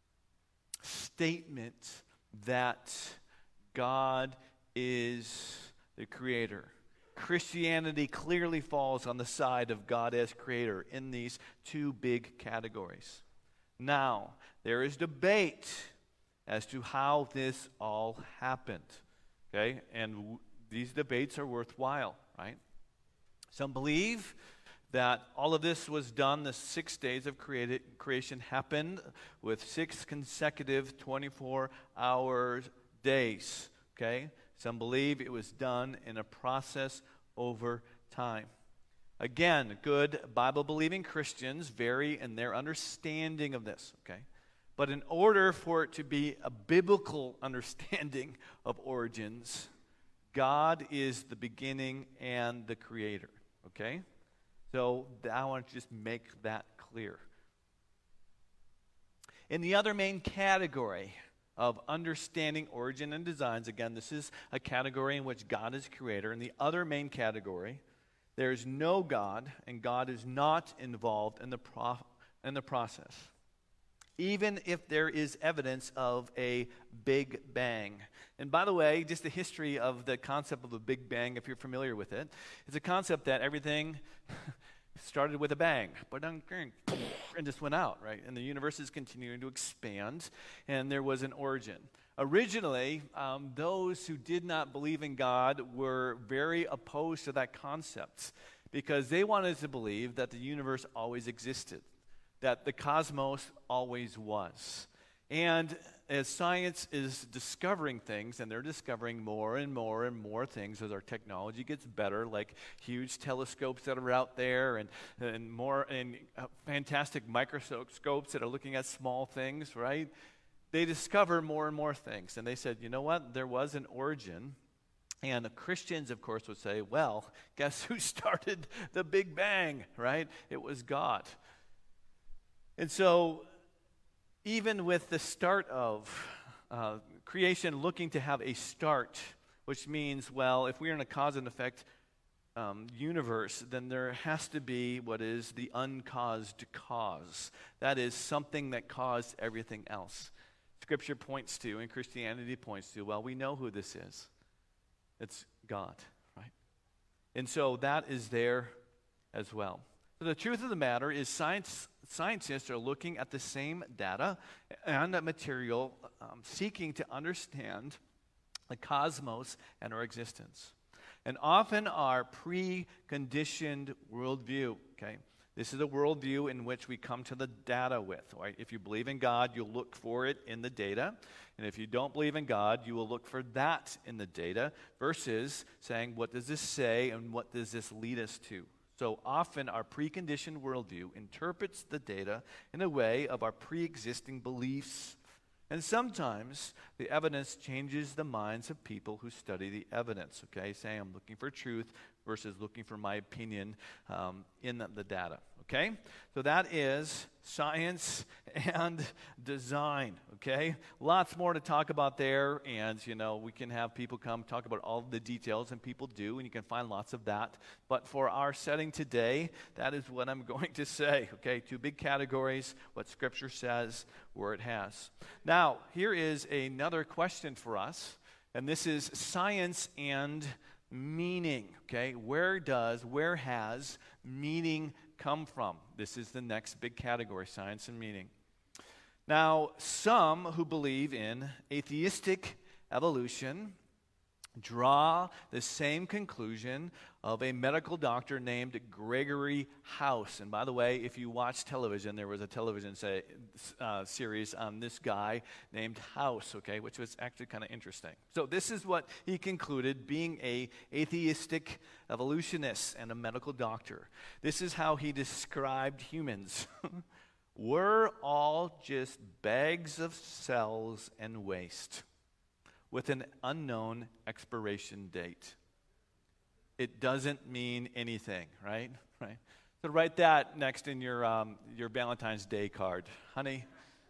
statement that God is the creator. Christianity clearly falls on the side of God as creator in these two big categories. Now, there is debate as to how this all happened, okay? And w- these debates are worthwhile, right? Some believe that all of this was done, the six days of created, creation happened with six consecutive twenty-four hour days, okay? Some believe it was done in a process over time. Again, good Bible-believing Christians vary in their understanding of this, okay? But in order for it to be a biblical understanding of origins, God is the beginning and the creator, okay? So I want to just make that clear. In the other main category of understanding origin and designs, again, this is a category in which God is creator. In the other main category, there is no God, and God is not involved in the pro- in the process, even if there is evidence of a Big Bang. And by the way, just the history of the concept of a Big Bang, if you're familiar with it, it's a concept that everything started with a bang, and just went out, right? And the universe is continuing to expand, and there was an origin. Originally, um, those who did not believe in God were very opposed to that concept because they wanted to believe that the universe always existed, that the cosmos always was. And as science is discovering things, and they're discovering more and more and more things as our technology gets better, like huge telescopes that are out there, and and more and uh, fantastic microscopes that are looking at small things, right? They discover more and more things, and they said, you know what? There was an origin. And the Christians, of course, would say, well, guess who started the Big Bang, right? It was God. And so, even with the start of uh, creation looking to have a start, which means, well, if we're in a cause and effect um, universe, then there has to be what is the uncaused cause. That is something that caused everything else. Scripture points to, and Christianity points to, well, we know who this is. It's God, right? And so that is there as well. So the truth of the matter is science, scientists are looking at the same data and material, um, seeking to understand the cosmos and our existence. And often our pre-conditioned worldview, okay? This is a worldview in which we come to the data with, right? If you believe in God, you'll look for it in the data. And if you don't believe in God, you will look for that in the data versus saying, what does this say and what does this lead us to? So often our preconditioned worldview interprets the data in a way of our pre-existing beliefs. And sometimes the evidence changes the minds of people who study the evidence, okay? Saying I'm looking for truth versus looking for my opinion um, in the, the data, okay? So that is science and design, okay? Lots more to talk about there, and, you know, we can have people come talk about all the details, and people do, and you can find lots of that. But for our setting today, that is what I'm going to say, okay? Two big categories, what Scripture says, where it has. Now, here is another question for us, and this is science and meaning, okay? Where does, where has meaning come from? This is the next big category, science and meaning. Now, some who believe in atheistic evolution draw the same conclusion of a medical doctor named Gregory House. And by the way, if you watch television, there was a television say, uh, series on this guy named House, okay, which was actually kind of interesting. So this is what he concluded, being a atheistic evolutionist and a medical doctor. This is how he described humans. We're all just bags of cells and waste with an unknown expiration date. It doesn't mean anything, right? Right. So write that next in your um, your Valentine's Day card, honey.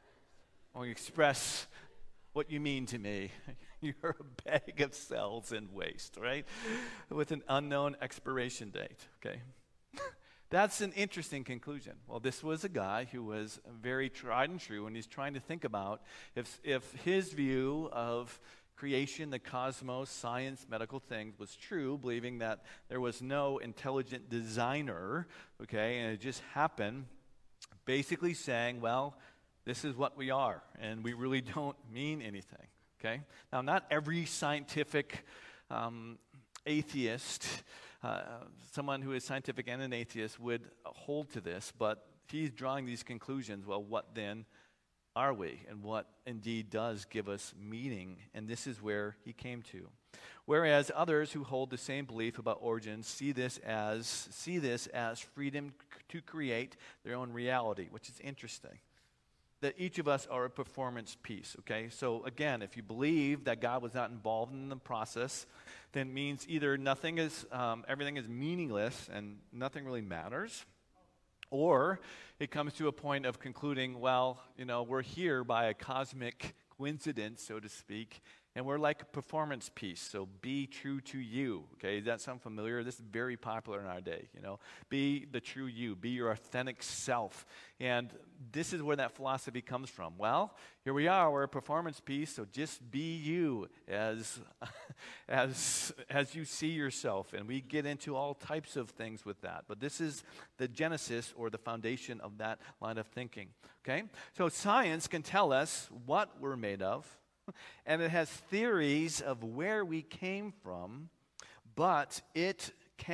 I want to express what you mean to me. You're a bag of cells and waste, right? With an unknown expiration date. Okay. That's an interesting conclusion. Well, this was a guy who was very tried and true, and he's trying to think about if if his view of creation, the cosmos, science, medical things was true, believing that there was no intelligent designer, okay, and it just happened, basically saying, well, this is what we are, and we really don't mean anything, okay? Now, not every scientific um, atheist, uh, someone who is scientific and an atheist would hold to this, but he's drawing these conclusions. Well, what then are we, and what indeed does give us meaning? And this is where he came to. Whereas others who hold the same belief about origins see this as see this as freedom to create their own reality, which is interesting. That each of us are a performance piece, okay? So again, if you believe that God was not involved in the process, then it means either nothing is, um, everything is meaningless and nothing really matters, or it comes to a point of concluding, well, you know, we're here by a cosmic coincidence, so to speak, and we're like a performance piece, so be true to you, okay? Does that sound familiar? This is very popular in our day, you know? Be the true you, be your authentic self, and this is where that philosophy comes from. Well, here we are, we're a performance piece, so just be you as, as, as you see yourself, and we get into all types of things with that, but this is the genesis or the foundation of that line of thinking, okay? So science can tell us what we're made of, and it has theories of where we came from, but it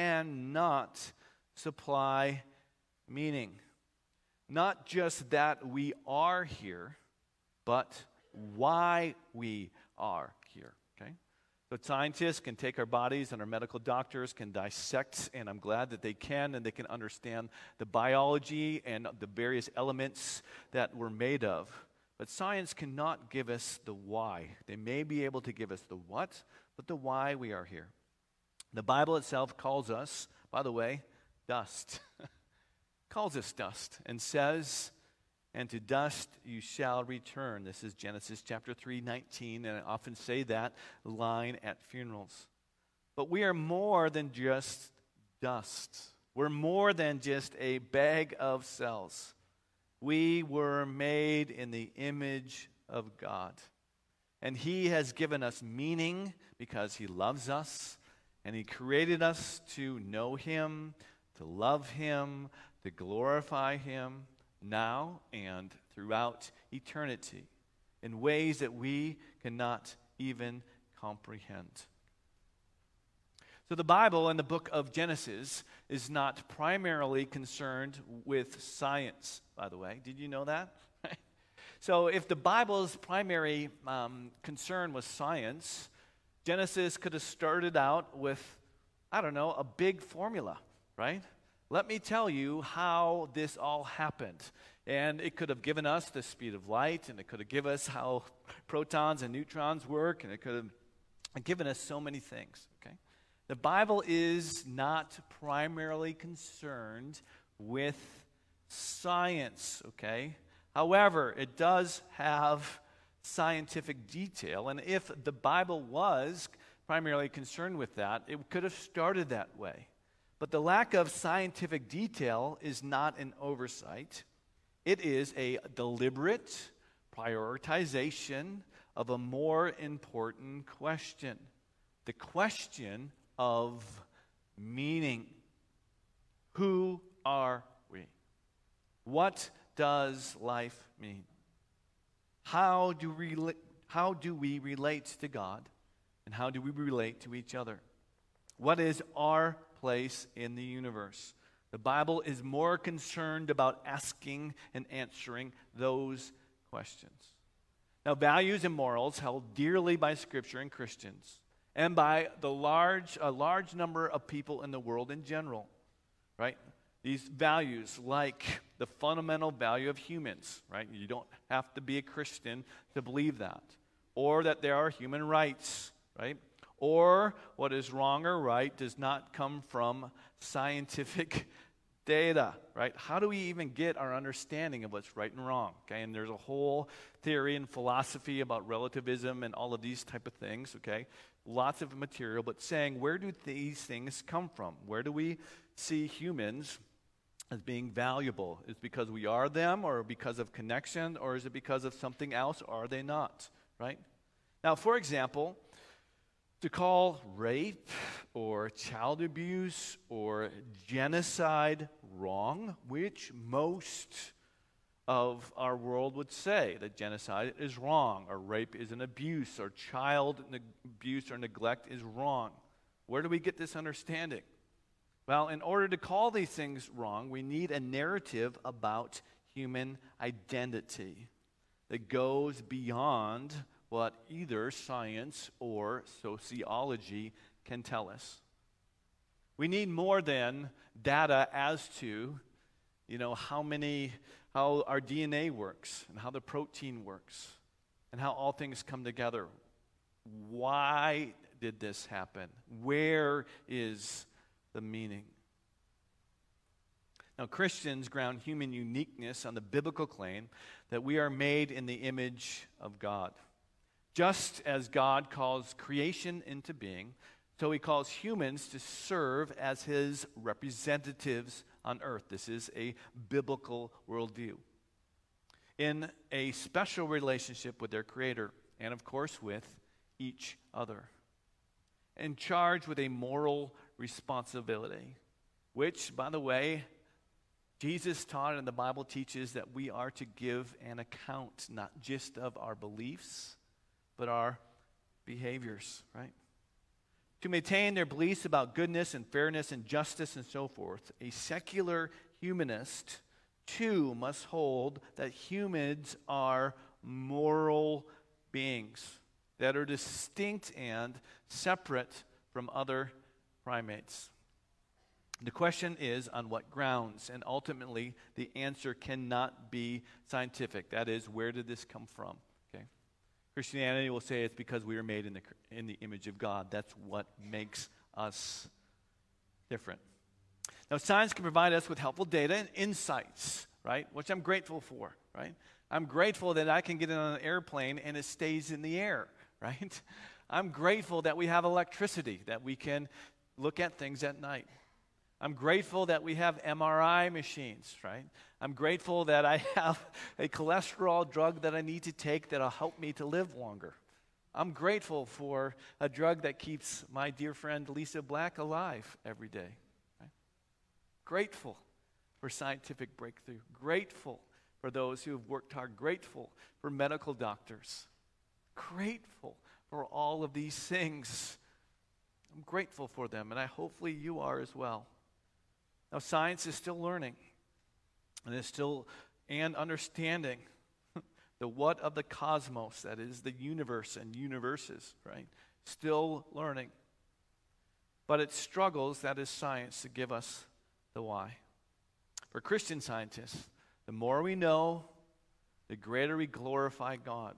cannot supply meaning. Not just that we are here, but why we are here, okay? So scientists can take our bodies and our medical doctors can dissect, and I'm glad that they can, and they can understand the biology and the various elements that we're made of. But science cannot give us the why. They may be able to give us the what, but the why we are here. The Bible itself calls us, by the way, dust. calls us dust and says, and to dust you shall return. This is Genesis chapter three, nineteen, and I often say that line at funerals. But we are more than just dust. We're more than just a bag of cells. We were made in the image of God. And He has given us meaning because He loves us, and He created us to know Him, to love Him, to glorify Him, now and throughout eternity in ways that we cannot even comprehend. So the Bible and the book of Genesis is not primarily concerned with science, by the way. Did you know that? So if the Bible's primary um, concern was science, Genesis could have started out with, I don't know, a big formula, right? Let me tell you how this all happened. And it could have given us the speed of light, and it could have given us how protons and neutrons work, and it could have given us so many things, okay? The Bible is not primarily concerned with science, okay? However, it does have scientific detail, and if the Bible was primarily concerned with that, it could have started that way. But the lack of scientific detail is not an oversight. It is a deliberate prioritization of a more important question. The question of meaning. Who are we? What does life mean? How do we, how do we relate to God? And how do we relate to each other? What is our place in the universe? The Bible is more concerned about asking and answering those questions. Now, values and morals held dearly by Scripture and Christians, and by the large, a large number of people in the world in general, right? These values, like the fundamental value of humans, right? You don't have to be a Christian to believe that. Or that there are human rights, right? Or what is wrong or right does not come from scientific data, right? How do we even get our understanding of what's right and wrong? Okay, and there's a whole theory and philosophy about relativism and all of these type of things, okay? Lots of material, but saying, where do these things come from? Where do we see humans as being valuable? Is it because we are them, or because of connection, or is it because of something else? Or are they not, right? Now, for example, to call rape or child abuse or genocide wrong, which most of our world would say that genocide is wrong, or rape is an abuse, or child ne- abuse or neglect is wrong. Where do we get this understanding? Well, in order to call these things wrong, we need a narrative about human identity that goes beyond what either science or sociology can tell us. We need more than data as to, you know, how many, how our D N A works, and how the protein works, and how all things come together. Why did this happen? Where is the meaning? Now, Christians ground human uniqueness on the biblical claim that we are made in the image of God. Just as God calls creation into being, so He calls humans to serve as His representatives on earth. This is a biblical worldview. In a special relationship with their Creator, and of course with each other. And charged with a moral responsibility, which, by the way, Jesus taught and the Bible teaches that we are to give an account, not just of our beliefs, but our behaviors, right? To maintain their beliefs about goodness and fairness and justice and so forth, a secular humanist too must hold that humans are moral beings that are distinct and separate from other primates. The question is, on what grounds? And ultimately, the answer cannot be scientific. That is, where did this come from? Okay. Christianity will say it's because we were made in the, in the image of God. That's what makes us different. Now, science can provide us with helpful data and insights, right? Which I'm grateful for, right? I'm grateful that I can get on an airplane and it stays in the air, right? I'm grateful that we have electricity, that we can look at things at night. I'm grateful that we have M R I machines, right? I'm grateful that I have a cholesterol drug that I need to take that'll help me to live longer. I'm grateful for a drug that keeps my dear friend Lisa Black alive every day. Right? Grateful for scientific breakthrough. Grateful for those who have worked hard. Grateful for medical doctors. Grateful for all of these things. I'm grateful for them, and I hopefully you are as well. Now, science is still learning, and is still and understanding the what of the cosmos, that is the universe and universes, right? Still learning. But it struggles, that is science, to give us the why. For Christian scientists, the more we know, the greater we glorify God.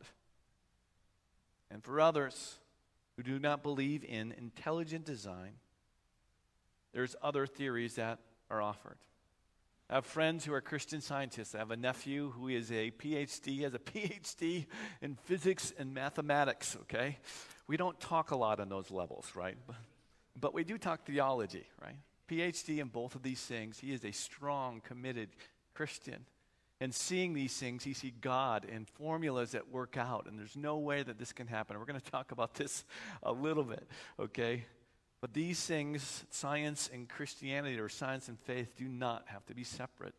And for others who do not believe in intelligent design, there's other theories that are offered. I have friends who are Christian scientists. I have a nephew who is a P H D, has a P H D in physics and mathematics, okay? We don't talk a lot on those levels, right? But, but we do talk theology, right? P H D in both of these things. He is a strong, committed Christian. And seeing these things, he sees God and formulas that work out, and there's no way that this can happen. We're going to talk about this a little bit, okay? But these things, science and Christianity, or science and faith, do not have to be separate.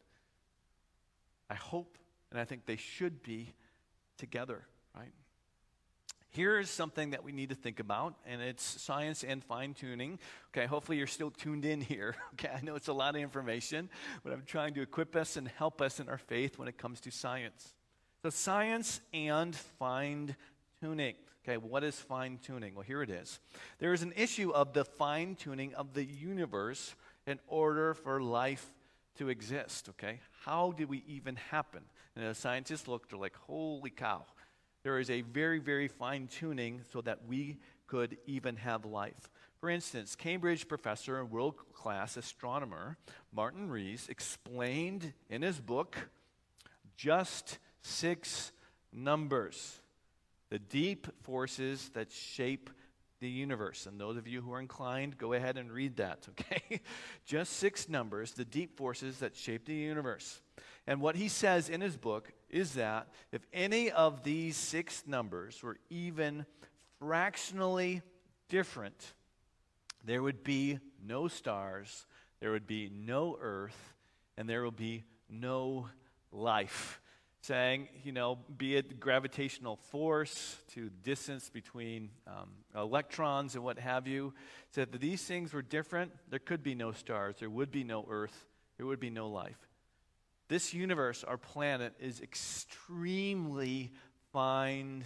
I hope, and I think they should be together, right? Here's something that we need to think about, and it's science and fine-tuning. Okay, hopefully you're still tuned in here. Okay, I know it's a lot of information, but I'm trying to equip us and help us in our faith when it comes to science. So science and fine-tuning. Okay, what is fine-tuning? Well, here it is. There is an issue of the fine-tuning of the universe in order for life to exist, okay? How did we even happen? And as scientists looked, they're like, holy cow. There is a very, very fine-tuning so that we could even have life. For instance, Cambridge professor and world-class astronomer Martin Rees explained in his book, Just Six Numbers, the deep forces that shape the universe. And those of you who are inclined, go ahead and read that, okay? Just six numbers, the deep forces that shape the universe. And what he says in his book is that if any of these six numbers were even fractionally different, there would be no stars, there would be no earth, and there will be no life. Saying, you know, be it gravitational force to distance between um, electrons and what have you, said that these things were different, there could be no stars, there would be no earth, there would be no life. This universe, our planet, is extremely fine-tuned.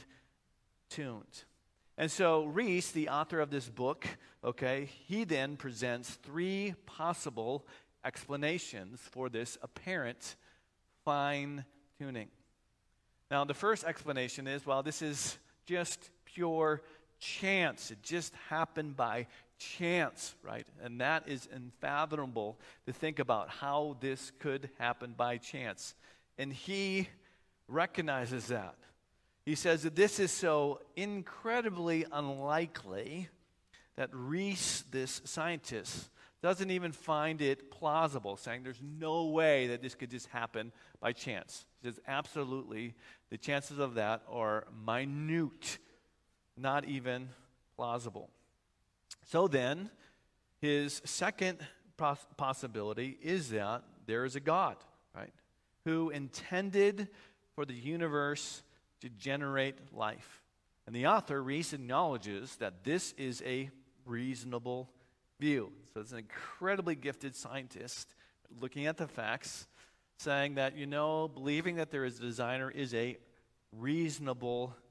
And so Rees, the author of this book, okay, he then presents three possible explanations for this apparent fine-tuning. Tuning. Now, the first explanation is, well, this is just pure chance. It just happened by chance, right? And that is unfathomable to think about how this could happen by chance. And he recognizes that. He says that this is so incredibly unlikely that Rees, this scientist, doesn't even find it plausible, saying there's no way that this could just happen by chance. He says absolutely, the chances of that are minute, not even plausible. So then, his second pos- possibility is that there is a God, right, who intended for the universe to generate life. And the author, Rees, acknowledges that this is a reasonable view. So it's an incredibly gifted scientist looking at the facts, saying that, you know, believing that there is a designer is a reasonable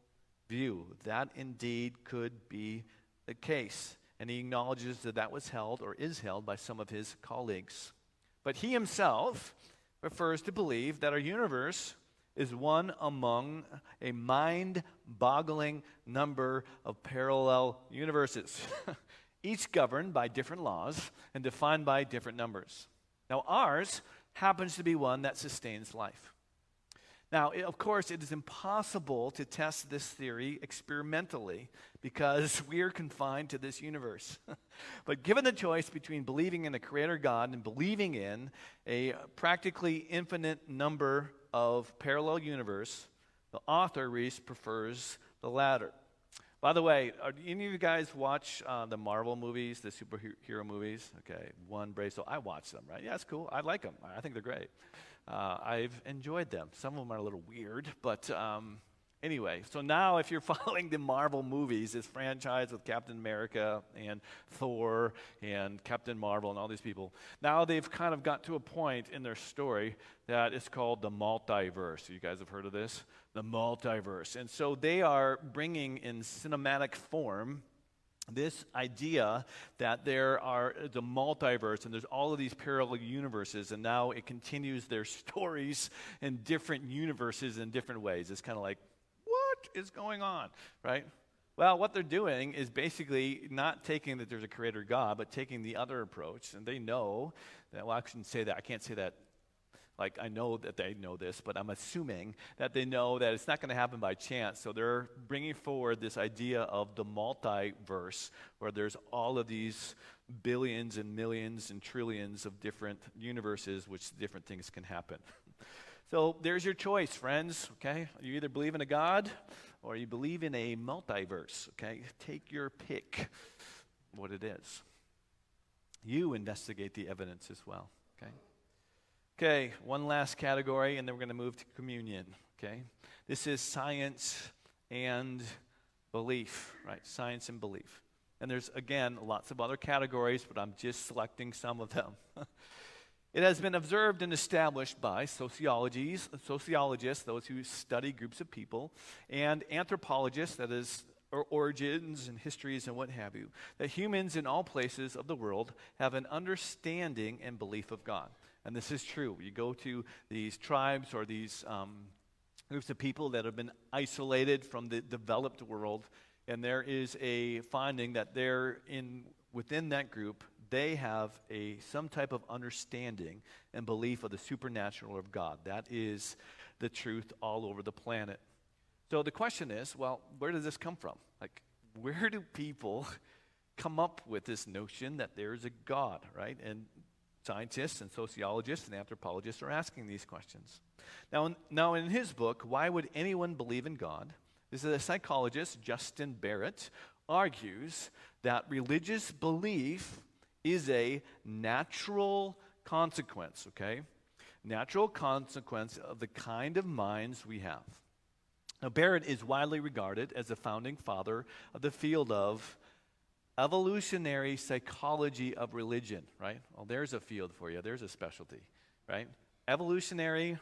view. That indeed could be the case. And he acknowledges that that was held or is held by some of his colleagues. But he himself prefers to believe that our universe is one among a mind-boggling number of parallel universes, each governed by different laws and defined by different numbers. Now, ours happens to be one that sustains life. Now, of course, it is impossible to test this theory experimentally because we are confined to this universe. But given the choice between believing in a creator God and believing in a practically infinite number of parallel universe, the author, Reese, prefers the latter. By the way, are any of you guys watch uh, the Marvel movies, the superhero movies? Okay, one brave soul. I watch them, right? Yeah, it's cool. I like them. I think they're great. Uh, I've enjoyed them. Some of them are a little weird, but um, anyway. So now if you're following the Marvel movies, this franchise with Captain America and Thor and Captain Marvel and all these people, now they've kind of got to a point in their story that it's called the multiverse. You guys have heard of this? The multiverse. And so they are bringing in cinematic form this idea that there are the multiverse and there's all of these parallel universes, and now it continues their stories in different universes in different ways. It's kind of like, what is going on, right? Well, what they're doing is basically not taking that there's a creator God, but taking the other approach, and they know that, well, I shouldn't say that. I can't say that. Like, I know that they know this, but I'm assuming that they know that it's not going to happen by chance. So they're bringing forward this idea of the multiverse, where there's all of these billions and millions and trillions of different universes, which different things can happen. So there's your choice, friends, okay? You either believe in a God or you believe in a multiverse, okay? Take your pick what it is. You investigate the evidence as well, okay? Okay, one last category, and then we're going to move to communion, okay? This is science and belief, right? Science and belief. And there's, again, lots of other categories, but I'm just selecting some of them. It has been observed and established by sociologies, sociologists, those who study groups of people, and anthropologists, that is, or origins and histories and what have you, that humans in all places of the world have an understanding and belief of God. And this is true. You go to these tribes or these um, groups of people that have been isolated from the developed world, and there is a finding that they're in within that group, they have a some type of understanding and belief of the supernatural of God. That is the truth all over the planet. So the question is, well, where does this come from? Like, where do people come up with this notion that there is a God, right? And scientists and sociologists and anthropologists are asking these questions. Now, in, now in his book, Why Would Anyone Believe in God? This is a psychologist, Justin Barrett, argues that religious belief is a natural consequence, okay? Natural consequence of the kind of minds we have. Now, Barrett is widely regarded as the founding father of the field of evolutionary psychology of religion, right? Well, there's a field for you. There's a specialty, right? Evolutionary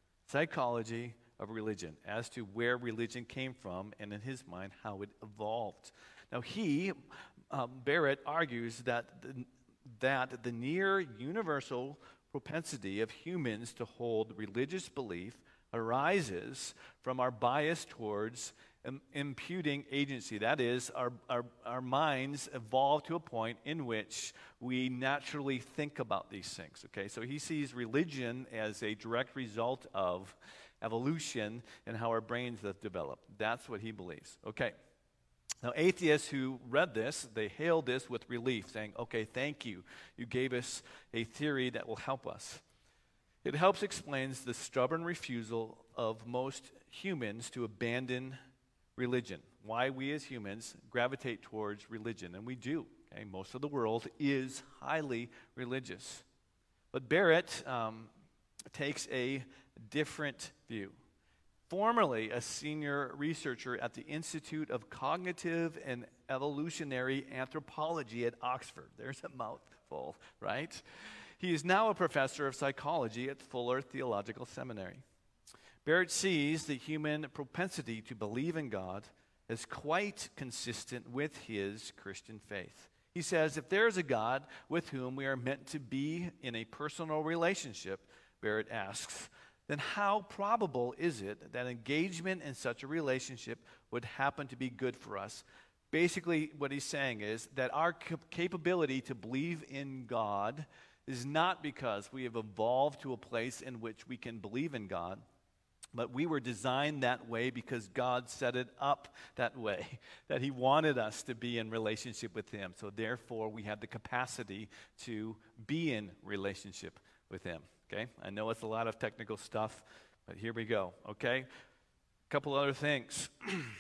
psychology of religion, as to where religion came from and, in his mind, how it evolved. Now, he, um, Barrett, argues that the, that the near universal propensity of humans to hold religious belief arises from our bias towards im- imputing agency. That is, our, our, our minds evolve to a point in which we naturally think about these things. Okay, so he sees religion as a direct result of evolution and how our brains have developed. That's what he believes. Okay. Now, atheists who read this, they hailed this with relief, saying, okay, thank you. You gave us a theory that will help us. It helps explains the stubborn refusal of most humans to abandon religion. Why we as humans gravitate towards religion, and we do. Okay? Most of the world is highly religious. But Barrett um, takes a different view. Formerly a senior researcher at the Institute of Cognitive and Evolutionary Anthropology at Oxford. There's a mouthful, right? He is now a professor of psychology at Fuller Theological Seminary. Barrett sees the human propensity to believe in God as quite consistent with his Christian faith. He says, if there is a God with whom we are meant to be in a personal relationship, Barrett asks, then how probable is it that engagement in such a relationship would happen to be good for us? Basically, what he's saying is that our cap- capability to believe in God is not because we have evolved to a place in which we can believe in God, but we were designed that way because God set it up that way, that he wanted us to be in relationship with him. So therefore, we have the capacity to be in relationship with him. Okay? I know it's a lot of technical stuff, but here we go. Okay? A couple other things.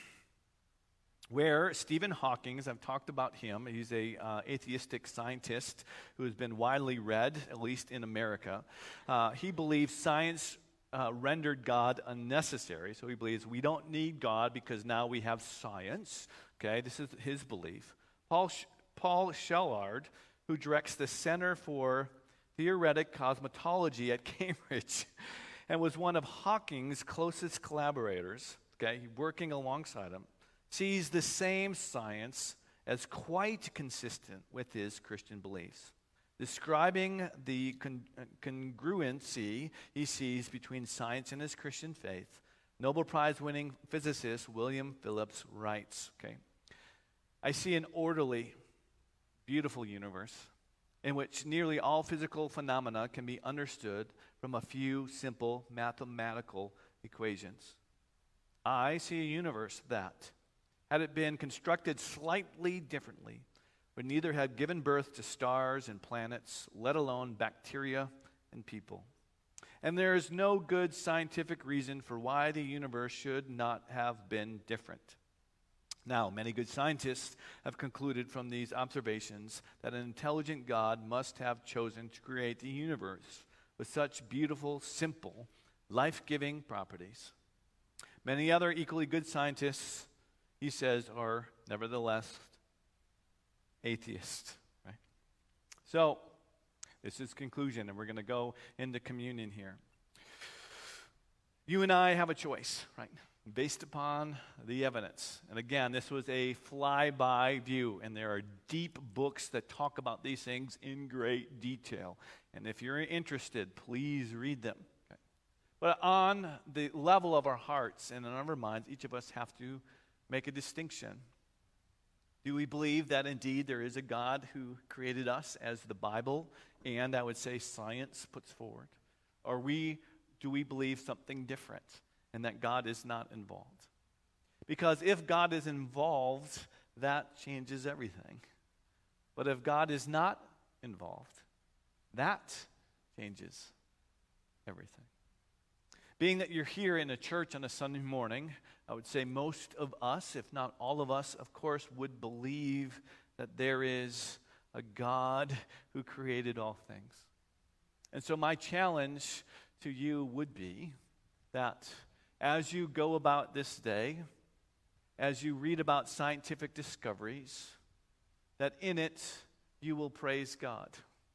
Where Stephen Hawking, I've talked about him, he's a uh, atheistic scientist who has been widely read, at least in America. Uh, he believes science uh, rendered God unnecessary. So he believes we don't need God because now we have science. Okay, this is his belief. Paul, Sh- Paul Shellard, who directs the Center for Theoretic Cosmology at Cambridge and was one of Hawking's closest collaborators, okay, working alongside him, sees the same science as quite consistent with his Christian beliefs. Describing the con- congruency he sees between science and his Christian faith, Nobel Prize-winning physicist William Phillips writes, okay, I see an orderly, beautiful universe in which nearly all physical phenomena can be understood from a few simple mathematical equations. I see a universe that, had it been constructed slightly differently, would neither have given birth to stars and planets, let alone bacteria and people. And there is no good scientific reason for why the universe should not have been different. Now, many good scientists have concluded from these observations that an intelligent God must have chosen to create the universe with such beautiful, simple, life-giving properties. Many other equally good scientists, he says, are nevertheless atheists. Right? So, this is conclusion, and we're going to go into communion here. You and I have a choice, right? Based upon the evidence. And again, this was a flyby view, and there are deep books that talk about these things in great detail. And if you're interested, please read them. Okay? But on the level of our hearts and in our minds, each of us have to make a distinction. Do we believe that indeed there is a God who created us, as the Bible and I would say science puts forward? Or we do we believe something different, and that God is not involved? Because if God is involved, that changes everything. But if God is not involved, that changes everything. Being that you're here in a church on a Sunday morning, I would say most of us, if not all of us, of course, would believe that there is a God who created all things. And so my challenge to you would be that as you go about this day, as you read about scientific discoveries, that in it you will praise God.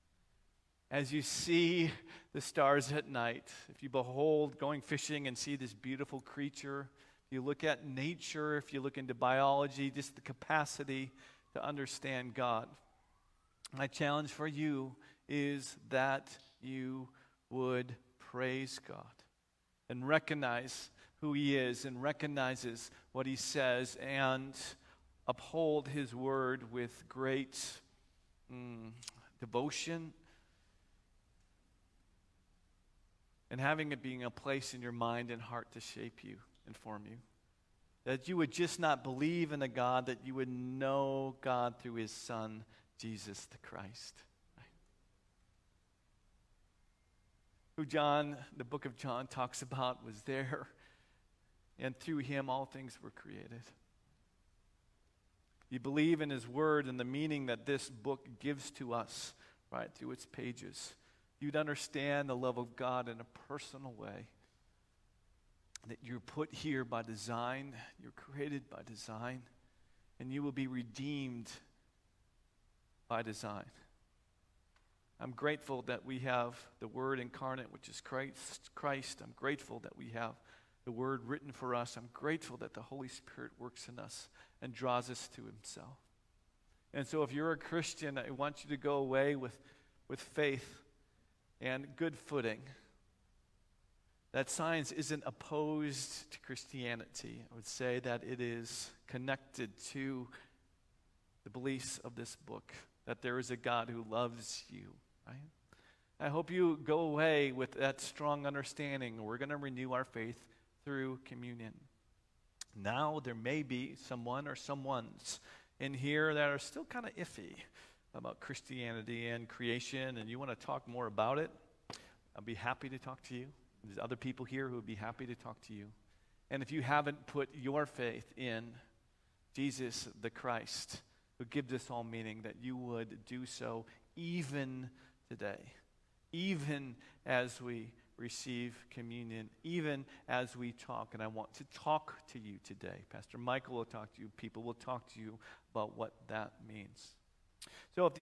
As you see the stars at night, if you behold going fishing and see this beautiful creature, if you look at nature, if you look into biology, just the capacity to understand God. My challenge for you is that you would praise God and recognize who he is and recognizes what he says and uphold his word with great mm, devotion, and having it being a place in your mind and heart to shape you and form you. That you would just not believe in a God, that you would know God through his Son, Jesus the Christ. Right? Who John, the book of John talks about, was there, and through him all things were created. You believe in his word and the meaning that this book gives to us, right, through its pages. You'd understand the love of God in a personal way. That you're put here by design, you're created by design, and you will be redeemed by design. I'm grateful that we have the Word incarnate, which is Christ. Christ. I'm grateful that we have the word written for us. I'm grateful that the Holy Spirit works in us and draws us to himself. And so if you're a Christian, I want you to go away with, with faith and good footing. That science isn't opposed to Christianity. I would say that it is connected to the beliefs of this book, that there is a God who loves you, right? I hope you go away with that strong understanding. We're going to renew our faith through communion. Now, there may be someone or someones in here that are still kind of iffy about Christianity and creation, and you want to talk more about it. I'll be happy to talk to you. There's other people here who would be happy to talk to you. And if you haven't put your faith in Jesus the Christ, who gives us all meaning, that you would do so even today, even as we receive communion, even as we talk. And I want to talk to you today. Pastor Michael will talk to you. People will talk to you about what that means. So if